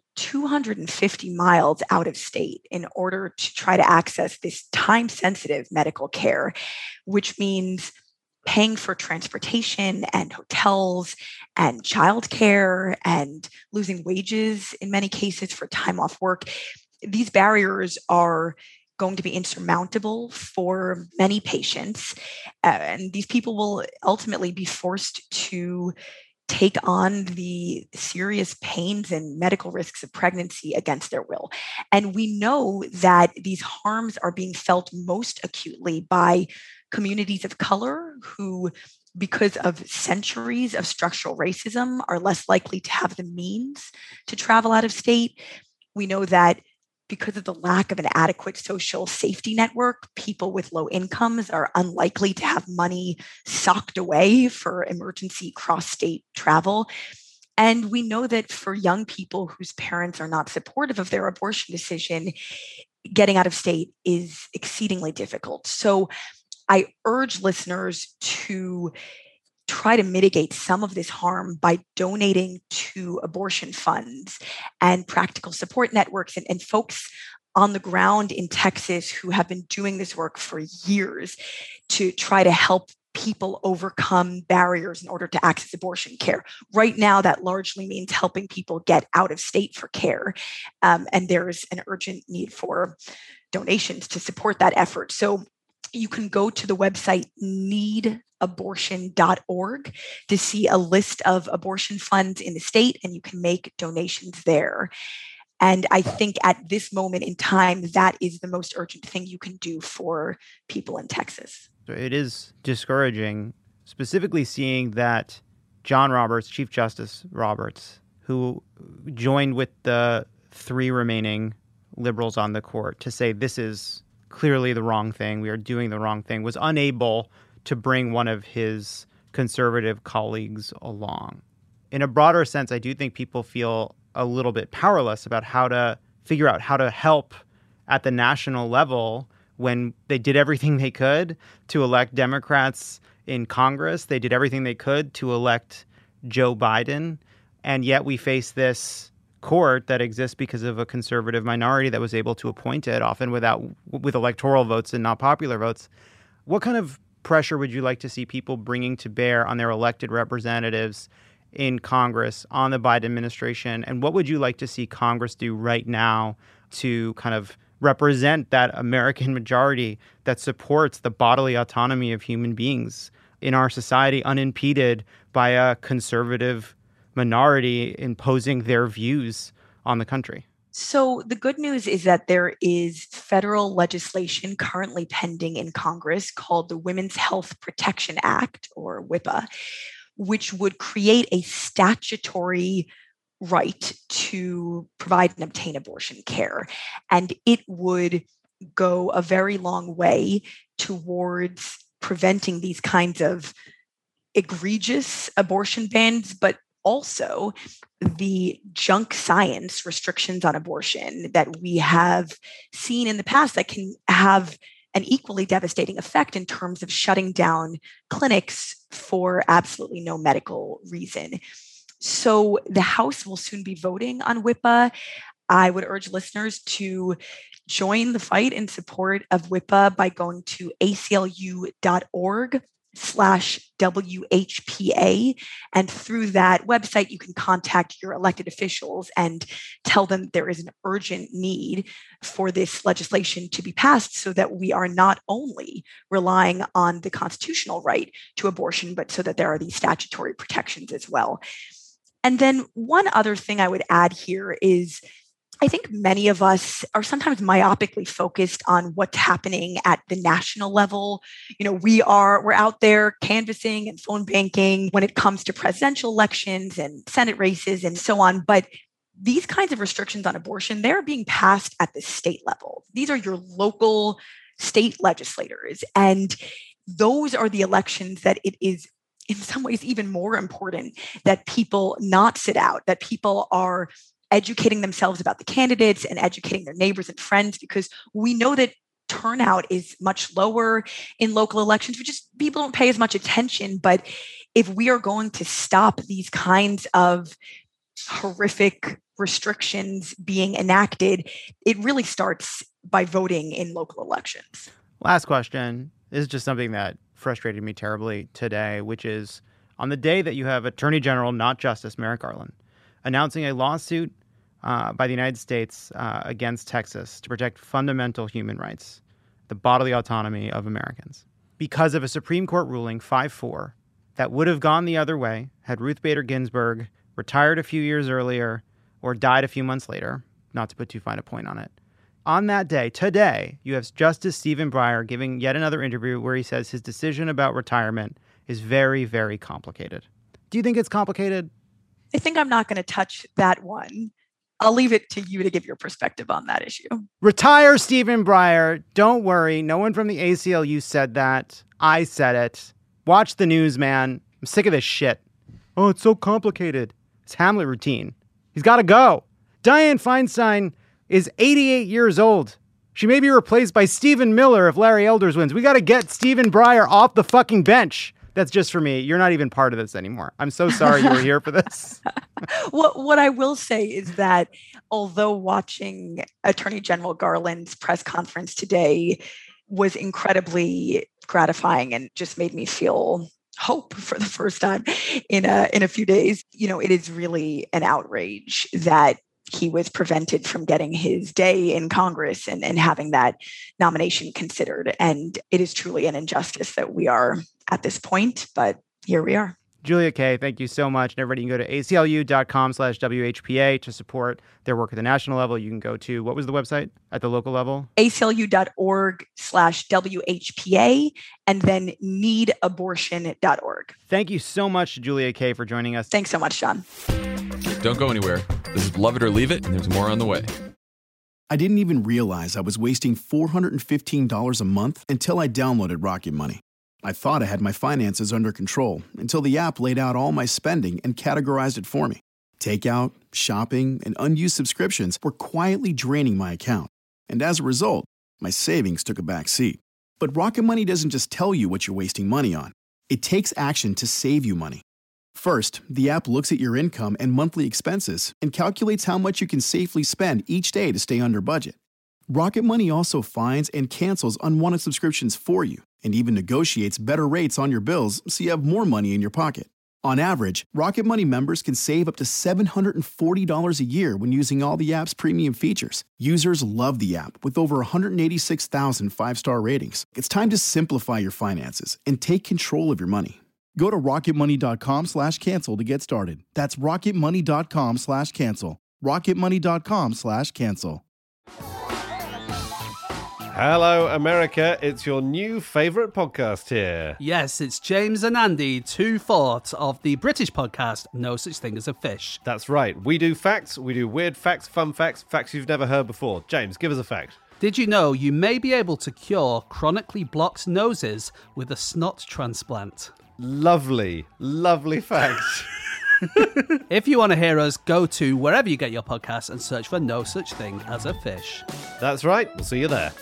250 miles out of state in order to try to access this time-sensitive medical care, which means paying for transportation and hotels and childcare and losing wages in many cases for time off work. These barriers are going to be insurmountable for many patients. And these people will ultimately be forced to take on the serious pains and medical risks of pregnancy against their will. And we know that these harms are being felt most acutely by communities of color who, because of centuries of structural racism, are less likely to have the means to travel out of state. We know that because of the lack of an adequate social safety network, people with low incomes are unlikely to have money socked away for emergency cross-state travel. And we know that for young people whose parents are not supportive of their abortion decision, getting out of state is exceedingly difficult. So I urge listeners to try to mitigate some of this harm by donating to abortion funds and practical support networks and folks on the ground in Texas who have been doing this work for years to try to help people overcome barriers in order to access abortion care. Right now, that largely means helping people get out of state for care. And there is an urgent need for donations to support that effort. So you can go to the website needabortion.org to see a list of abortion funds in the state, and you can make donations there. And I think at this moment in time, that is the most urgent thing you can do for people in Texas. It is discouraging, specifically seeing that John Roberts, Chief Justice Roberts, who joined with the 3 remaining liberals on the court to say this is clearly the wrong thing, we are doing the wrong thing, was unable to bring one of his conservative colleagues along. In a broader sense, I do think people feel a little bit powerless about how to figure out how to help at the national level when they did everything they could to elect Democrats in Congress. They did everything they could to elect Joe Biden. And yet we face this court that exists because of a conservative minority that was able to appoint it, often with electoral votes and not popular votes. What kind of pressure would you like to see people bringing to bear on their elected representatives in Congress, on the Biden administration? And what would you like to see Congress do right now to kind of represent that American majority that supports the bodily autonomy of human beings in our society, unimpeded by a conservative minority imposing their views on the country? So the good news is that there is federal legislation currently pending in Congress called the Women's Health Protection Act, or WIPA, which would create a statutory right to provide and obtain abortion care. And it would go a very long way towards preventing these kinds of egregious abortion bans, but also the junk science restrictions on abortion that we have seen in the past that can have an equally devastating effect in terms of shutting down clinics for absolutely no medical reason. So the House will soon be voting on WIPA. I would urge listeners to join the fight in support of WIPA by going to aclu.org/WHPA. And through that website, you can contact your elected officials and tell them there is an urgent need for this legislation to be passed so that we are not only relying on the constitutional right to abortion, but so that there are these statutory protections as well. And then one other thing I would add here is I think many of us are sometimes myopically focused on what's happening at the national level. You know, we're out there canvassing and phone banking when it comes to presidential elections and Senate races and so on. But these kinds of restrictions on abortion, they're being passed at the state level. These are your local state legislators. And those are the elections that it is in some ways even more important that people not sit out, that people are educating themselves about the candidates and educating their neighbors and friends, because we know that turnout is much lower in local elections. People don't pay as much attention. But if we are going to stop these kinds of horrific restrictions being enacted, it really starts by voting in local elections. Last question. This is just something that frustrated me terribly today, which is on the day that you have Attorney General, not Justice Merrick Garland, announcing a lawsuit by the United States against Texas to protect fundamental human rights, the bodily autonomy of Americans, because of a Supreme Court ruling 5-4 that would have gone the other way had Ruth Bader Ginsburg retired a few years earlier or died a few months later, not to put too fine a point on it. On that day, today, you have Justice Stephen Breyer giving yet another interview where he says his decision about retirement is very, very complicated. Do you think it's complicated? I think I'm not going to touch that one. I'll leave it to you to give your perspective on that issue. Retire Stephen Breyer. Don't worry. No one from the ACLU said that. I said it. Watch the news, man. I'm sick of this shit. Oh, it's so complicated. It's Hamlet routine. He's got to go. Dianne Feinstein is 88 years old. She may be replaced by Stephen Miller if Larry Elders wins. We got to get Stephen Breyer off the fucking bench. That's just for me. You're not even part of this anymore. I'm so sorry you were here for this. What I will say is that although watching Attorney General Garland's press conference today was incredibly gratifying and just made me feel hope for the first time in a few days, you know, it is really an outrage that he was prevented from getting his day in Congress and having that nomination considered. And it is truly an injustice that we are at this point, but here we are. Julia Kaye, thank you so much. And everybody can go to aclu.com/WHPA to support their work at the national level. You can go to, what was the website at the local level? aclu.org/WHPA and then needabortion.org. Thank you so much to Julia Kaye for joining us. Thanks so much, John. Don't go anywhere. This is Love It or Leave It, and there's more on the way. I didn't even realize I was wasting $415 a month until I downloaded Rocket Money. I thought I had my finances under control until the app laid out all my spending and categorized it for me. Takeout, shopping, and unused subscriptions were quietly draining my account. And as a result, my savings took a back seat. But Rocket Money doesn't just tell you what you're wasting money on. It takes action to save you money. First, the app looks at your income and monthly expenses and calculates how much you can safely spend each day to stay under budget. Rocket Money also finds and cancels unwanted subscriptions for you and even negotiates better rates on your bills so you have more money in your pocket. On average, Rocket Money members can save up to $740 a year when using all the app's premium features. Users love the app with over 186,000 five-star ratings. It's time to simplify your finances and take control of your money. Go to rocketmoney.com/cancel to get started. That's rocketmoney.com/cancel. rocketmoney.com/cancel. Hello, America. It's your new favourite podcast here. Yes, it's James and Andy, 2/4 of the British podcast No Such Thing as a Fish. That's right. We do facts, we do weird facts, fun facts, facts you've never heard before. James, give us a fact. Did you know you may be able to cure chronically blocked noses with a snot transplant? Lovely, lovely fact. If you want to hear us, go to wherever you get your podcasts and search for No Such Thing as a Fish. That's right. We'll see you there.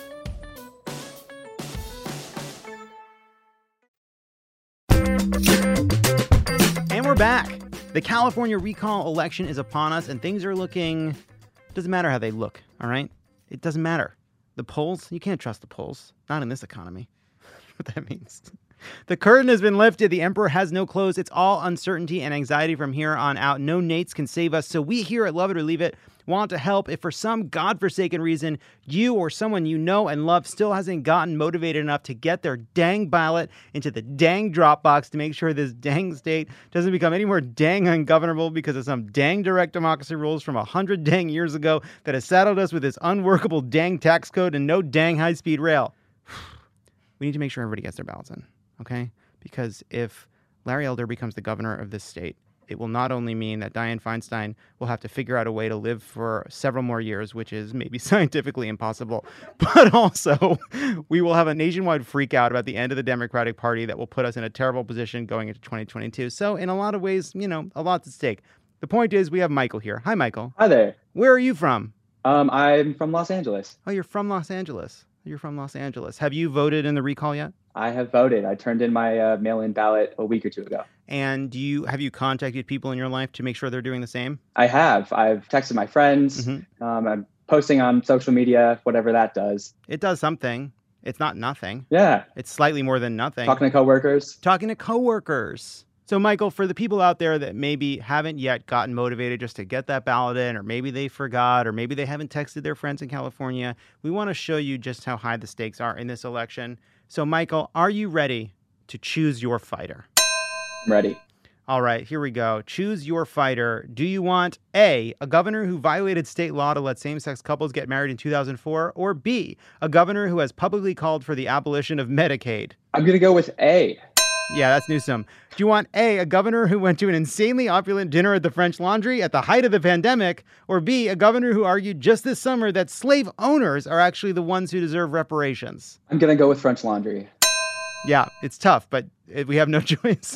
And we're back. The California recall election is upon us, and things are looking... Doesn't matter how they look, all right? It doesn't matter. The polls, you can't trust the polls. Not in this economy. What that means. The curtain has been lifted. The emperor has no clothes. It's all uncertainty and anxiety from here on out. No Nates can save us. So we here at Love It or Leave It want to help. If for some godforsaken reason you or someone you know and love still hasn't gotten motivated enough to get their dang ballot into the dang drop box to make sure this dang state doesn't become any more dang ungovernable because of some dang direct democracy rules from 100 dang years ago that has saddled us with this unworkable dang tax code and no dang high-speed rail. We need to make sure everybody gets their ballots in. Okay? Because if Larry Elder becomes the governor of this state, it will not only mean that Dianne Feinstein will have to figure out a way to live for several more years, which is maybe scientifically impossible, but also we will have a nationwide freak out about the end of the Democratic Party that will put us in a terrible position going into 2022. So in a lot of ways, a lot's at stake. The point is we have Michael here. Hi, Michael. Hi there. Where are you from? I'm from Los Angeles. Oh, you're from Los Angeles. You're from Los Angeles. Have you voted in the recall yet? I have voted. I turned in my mail-in ballot a week or two ago. And have you contacted people in your life to make sure they're doing the same? I have. I've texted my friends. Mm-hmm. I'm posting on social media, whatever that does. It does something. It's not nothing. Yeah. It's slightly more than nothing. Talking to coworkers. So, Michael, for the people out there that maybe haven't yet gotten motivated just to get that ballot in, or maybe they forgot, or maybe they haven't texted their friends in California, we want to show you just how high the stakes are in this election. So, Michael, are you ready to choose your fighter? I'm ready. All right, here we go. Choose your fighter. Do you want A, a governor who violated state law to let same-sex couples get married in 2004, or B, a governor who has publicly called for the abolition of Medicaid? I'm going to go with A. Yeah, that's Newsom. Do you want A, a governor who went to an insanely opulent dinner at the French Laundry at the height of the pandemic, or B, a governor who argued just this summer that slave owners are actually the ones who deserve reparations? I'm going to go with French Laundry. Yeah, it's tough, but we have no choice.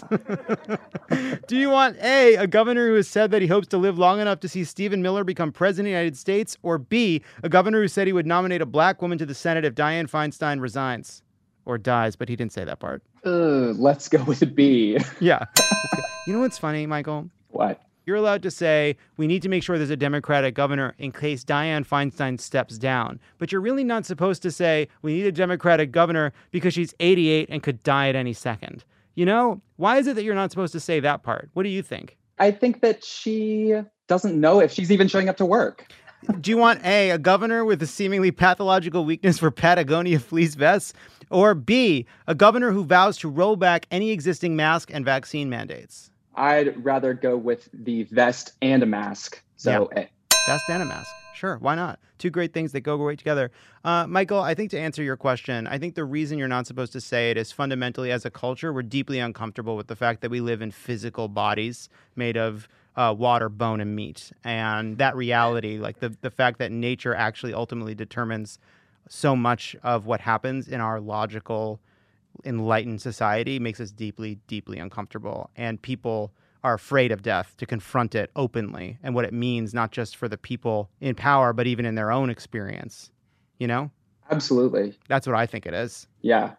Do you want A, a governor who has said that he hopes to live long enough to see Stephen Miller become president of the United States, or B, a governor who said he would nominate a black woman to the Senate if Dianne Feinstein resigns? Or dies, but he didn't say that part. Let's go with B. Yeah. You know what's funny, Michael? What? You're allowed to say, we need to make sure there's a Democratic governor in case Dianne Feinstein steps down. But you're really not supposed to say, we need a Democratic governor because she's 88 and could die at any second. You know, why is it that you're not supposed to say that part? What do you think? I think that she doesn't know if she's even showing up to work. Do you want A, a governor with a seemingly pathological weakness for Patagonia fleece vests? Or B, a governor who vows to roll back any existing mask and vaccine mandates? I'd rather go with the vest and a mask. So yeah. Vest and a mask. Sure, why not? Two great things that go great together. Michael, I think to answer your question, I think the reason you're not supposed to say it is fundamentally as a culture, we're deeply uncomfortable with the fact that we live in physical bodies made of water, bone, and meat. And that reality, like the fact that nature actually ultimately determines so much of what happens in our logical, enlightened society makes us deeply, deeply uncomfortable. And people are afraid of death to confront it openly and what it means, not just for the people in power, but even in their own experience. You know? Absolutely. That's what I think it is. Yeah.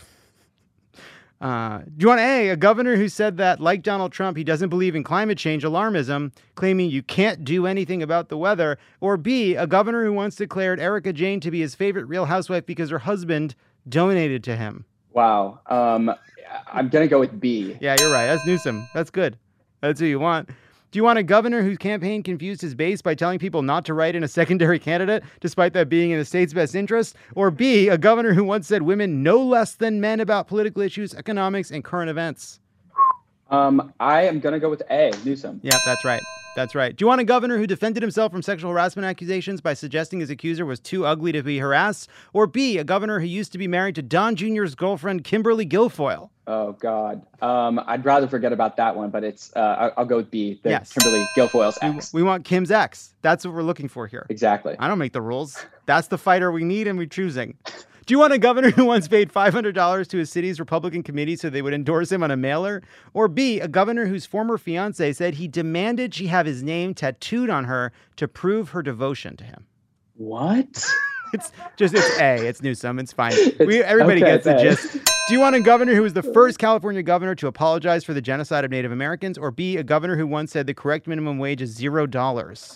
Do you want a governor who said that, like Donald Trump, he doesn't believe in climate change alarmism, claiming you can't do anything about the weather? Or B, a governor who once declared Erica Jane to be his favorite Real Housewife because her husband donated to him? Wow. I'm going to go with B. Yeah, you're right. That's Newsom. That's good. That's who you want. Do you want a governor whose campaign confused his base by telling people not to write in a secondary candidate, despite that being in the state's best interest? Or B, a governor who once said women know less than men about political issues, economics, and current events? I am going to go with A, Newsom. Yeah, that's right. That's right. Do you want a governor who defended himself from sexual harassment accusations by suggesting his accuser was too ugly to be harassed? Or B, a governor who used to be married to Don Jr.'s girlfriend, Kimberly Guilfoyle? Oh, God. I'd rather forget about that one, but it's I'll go with B, yes. Kimberly Guilfoyle's ex. We want Kim's ex. That's what we're looking for here. Exactly. I don't make the rules. That's the fighter we need and we're choosing. Do you want a governor who once paid $500 to his city's Republican committee so they would endorse him on a mailer? Or B, a governor whose former fiance said he demanded she have his name tattooed on her to prove her devotion to him? What? It's A. It's Newsom. It's fine. Everybody gets the A. gist. Do you want a governor who was the first California governor to apologize for the genocide of Native Americans? Or B, a governor who once said the correct minimum wage is $0?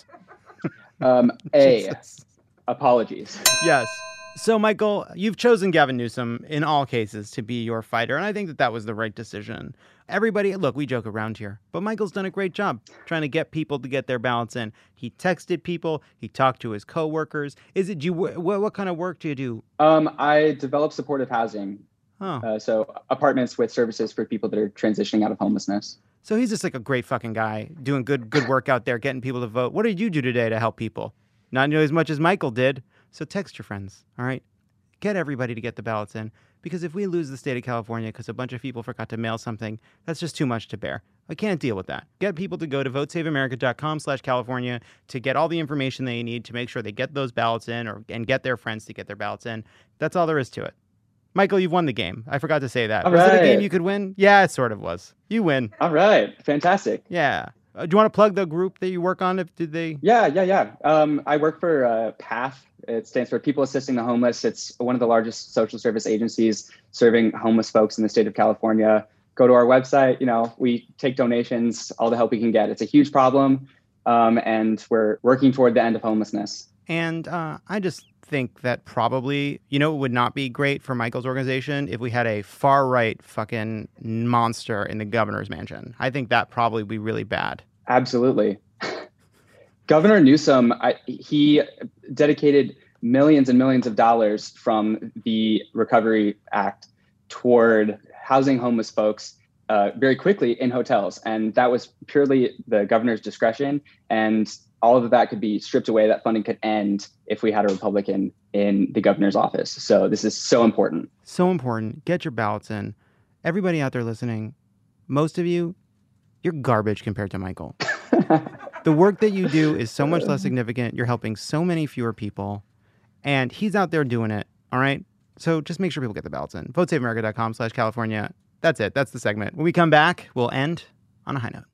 A. Jesus. Apologies. Yes. So, Michael, you've chosen Gavin Newsom in all cases to be your fighter, and I think that was the right decision. Everybody, look, we joke around here, but Michael's done a great job trying to get people to get their ballots in. He texted people. He talked to his coworkers. What kind of work do you do? I develop supportive housing. Oh. So apartments with services for people that are transitioning out of homelessness. So he's just like a great fucking guy doing good work out there, getting people to vote. What did you do today to help people? Not nearly as much as Michael did. So text your friends, all right? Get everybody to get the ballots in. Because if we lose the state of California because a bunch of people forgot to mail something, that's just too much to bear. I can't deal with that. Get people to go to votesaveamerica.com/California to get all the information they need to make sure they get those ballots in and get their friends to get their ballots in. That's all there is to it. Michael, you've won the game. I forgot to say that. All was right. it a game you could win? Yeah, it sort of was. You win. All right. Fantastic. Yeah. Do you want to plug the group that you work on? Yeah. I work for PATH. It stands for People Assisting the Homeless. It's one of the largest social service agencies serving homeless folks in the state of California. Go to our website. We take donations, all the help we can get. It's a huge problem, and we're working toward the end of homelessness. And I just think that probably, it would not be great for Michael's organization if we had a far-right fucking monster in the governor's mansion. I think that probably would be really bad. Absolutely. Governor Newsom, he dedicated millions and millions of dollars from the Recovery Act toward housing homeless folks very quickly in hotels. And that was purely the governor's discretion. And all of that could be stripped away. That funding could end if we had a Republican in the governor's office. So this is so important. So important. Get your ballots in. Everybody out there listening, most of you, you're garbage compared to Michael. The work that you do is so much less significant. You're helping so many fewer people. And he's out there doing it. All right? So just make sure people get the ballots in. VoteSaveAmerica.com/California. That's it. That's the segment. When we come back, we'll end on a high note.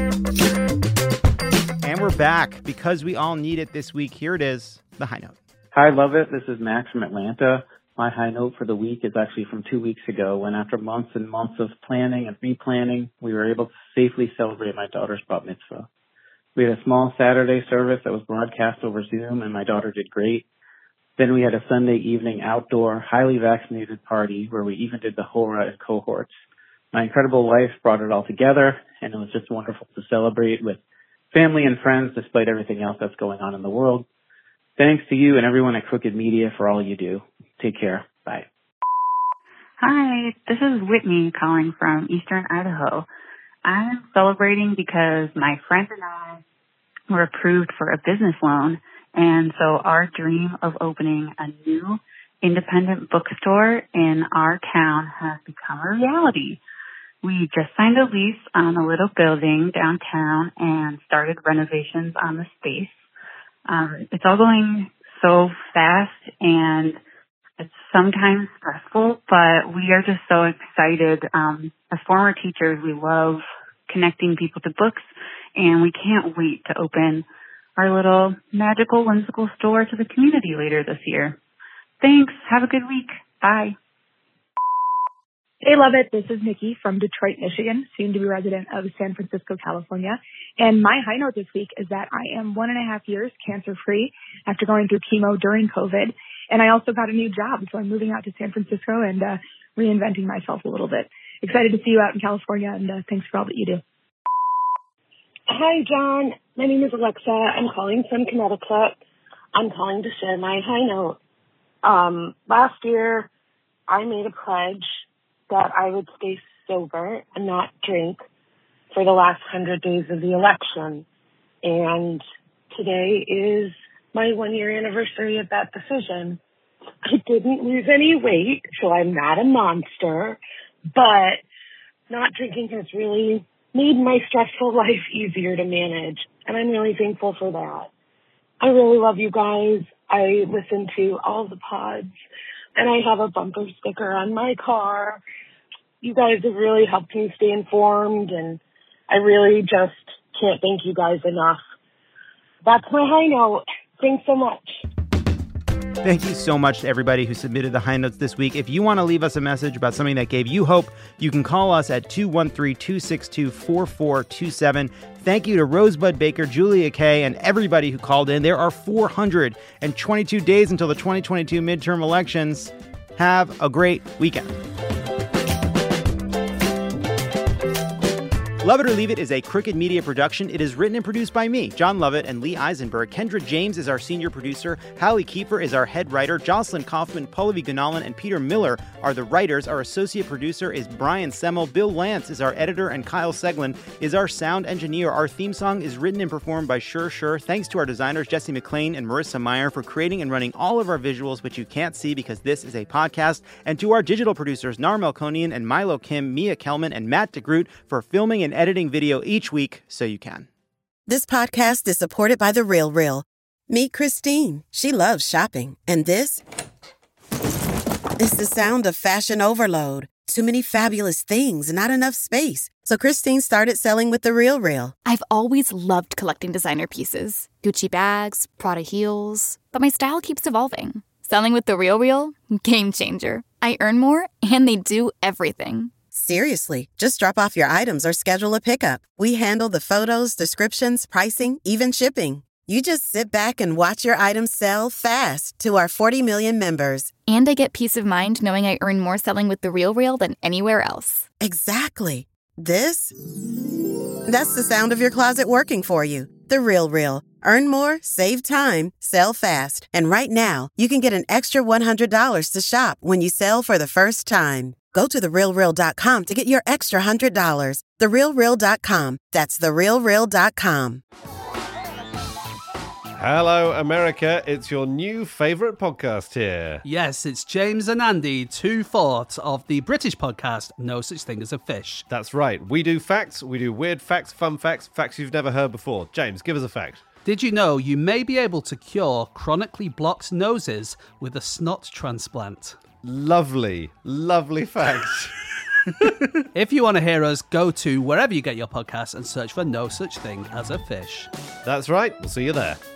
And we're back because we all need it this week. Here it is, the high note. Hi, love it. This is Max from Atlanta. My high note for the week is actually from 2 weeks ago when after months and months of planning and replanning, we were able to safely celebrate my daughter's bat mitzvah. We had a small Saturday service that was broadcast over Zoom, and my daughter did great. Then we had a Sunday evening outdoor, highly vaccinated party where we even did the Hora in cohorts. My incredible wife brought it all together, and it was just wonderful to celebrate with family and friends despite everything else that's going on in the world. Thanks to you and everyone at Crooked Media for all you do. Take care. Bye. Hi, this is Whitney calling from Eastern Idaho. I'm celebrating because my friend and I were approved for a business loan, and so our dream of opening a new independent bookstore in our town has become a reality. We just signed a lease on a little building downtown and started renovations on the space. It's all going so fast and it's sometimes stressful, but we are just so excited. As former teachers, we love connecting people to books, and we can't wait to open our little magical, whimsical store to the community later this year. Thanks. Have a good week. Bye. Hey, love it. This is Nikki from Detroit, Michigan, soon to be resident of San Francisco, California. And my high note this week is that I am 1.5 years cancer-free after going through chemo during COVID. And I also got a new job, so I'm moving out to San Francisco and reinventing myself a little bit. Excited to see you out in California, and thanks for all that you do. Hi, John. My name is Alexa. I'm calling from Connecticut. I'm calling to share my high note. Last year, I made a pledge that I would stay sober and not drink for the last 100 days of the election. And today is my 1-year anniversary of that decision. I didn't lose any weight, so I'm not a monster, but not drinking has really made my stressful life easier to manage, and I'm really thankful for that. I really love you guys. I listen to all the pods and I have a bumper sticker on my car. You guys have really helped me stay informed, and I really just can't thank you guys enough. That's my high note. Thanks so much. Thank you so much to everybody who submitted the high notes this week. If you want to leave us a message about something that gave you hope, you can call us at 213-262-4427. Thank you to Rosebud Baker, Julia Kay, and everybody who called in. There are 422 days until the 2022 midterm elections. Have a great weekend. Love It or Leave It is a Crooked Media production. It is written and produced by me, John Lovett, and Lee Eisenberg. Kendra James is our senior producer. Hallie Kiefer is our head writer. Jocelyn Kaufman, Pallavi Gunalan, and Peter Miller are the writers. Our associate producer is Brian Semmel. Bill Lance is our editor, and Kyle Seglin is our sound engineer. Our theme song is written and performed by Sure Sure. Thanks to our designers, Jesse McLean and Marissa Meyer, for creating and running all of our visuals, which you can't see because this is a podcast. And to our digital producers, Nar Melkonian and Milo Kim, Mia Kelman, and Matt DeGroot for filming and editing video each week so you can. This podcast is supported by The RealReal. Meet Christine. She loves shopping. And this is the sound of fashion overload. Too many fabulous things, not enough space. So Christine started selling with The RealReal. I've always loved collecting designer pieces. Gucci bags, Prada heels. But my style keeps evolving. Selling with The RealReal? Game changer. I earn more and they do everything. Seriously, just drop off your items or schedule a pickup. We handle the photos, descriptions, pricing, even shipping. You just sit back and watch your items sell fast to our 40 million members. And I get peace of mind knowing I earn more selling with The RealReal than anywhere else. Exactly. That's the sound of your closet working for you. The RealReal. Earn more, save time, sell fast. And right now, you can get an extra $100 to shop when you sell for the first time. Go to TheRealReal.com to get your extra $100. TheRealReal.com. That's TheRealReal.com. Hello, America. It's your new favourite podcast here. Yes, it's James and Andy, 2/4 of the British podcast No Such Thing as a Fish. That's right. We do facts, we do weird facts, fun facts, facts you've never heard before. James, give us a fact. Did you know you may be able to cure chronically blocked noses with a snot transplant? Lovely, lovely facts. If you want to hear us, go to wherever you get your podcasts and search for No Such Thing as a Fish. That's right. We'll see you there.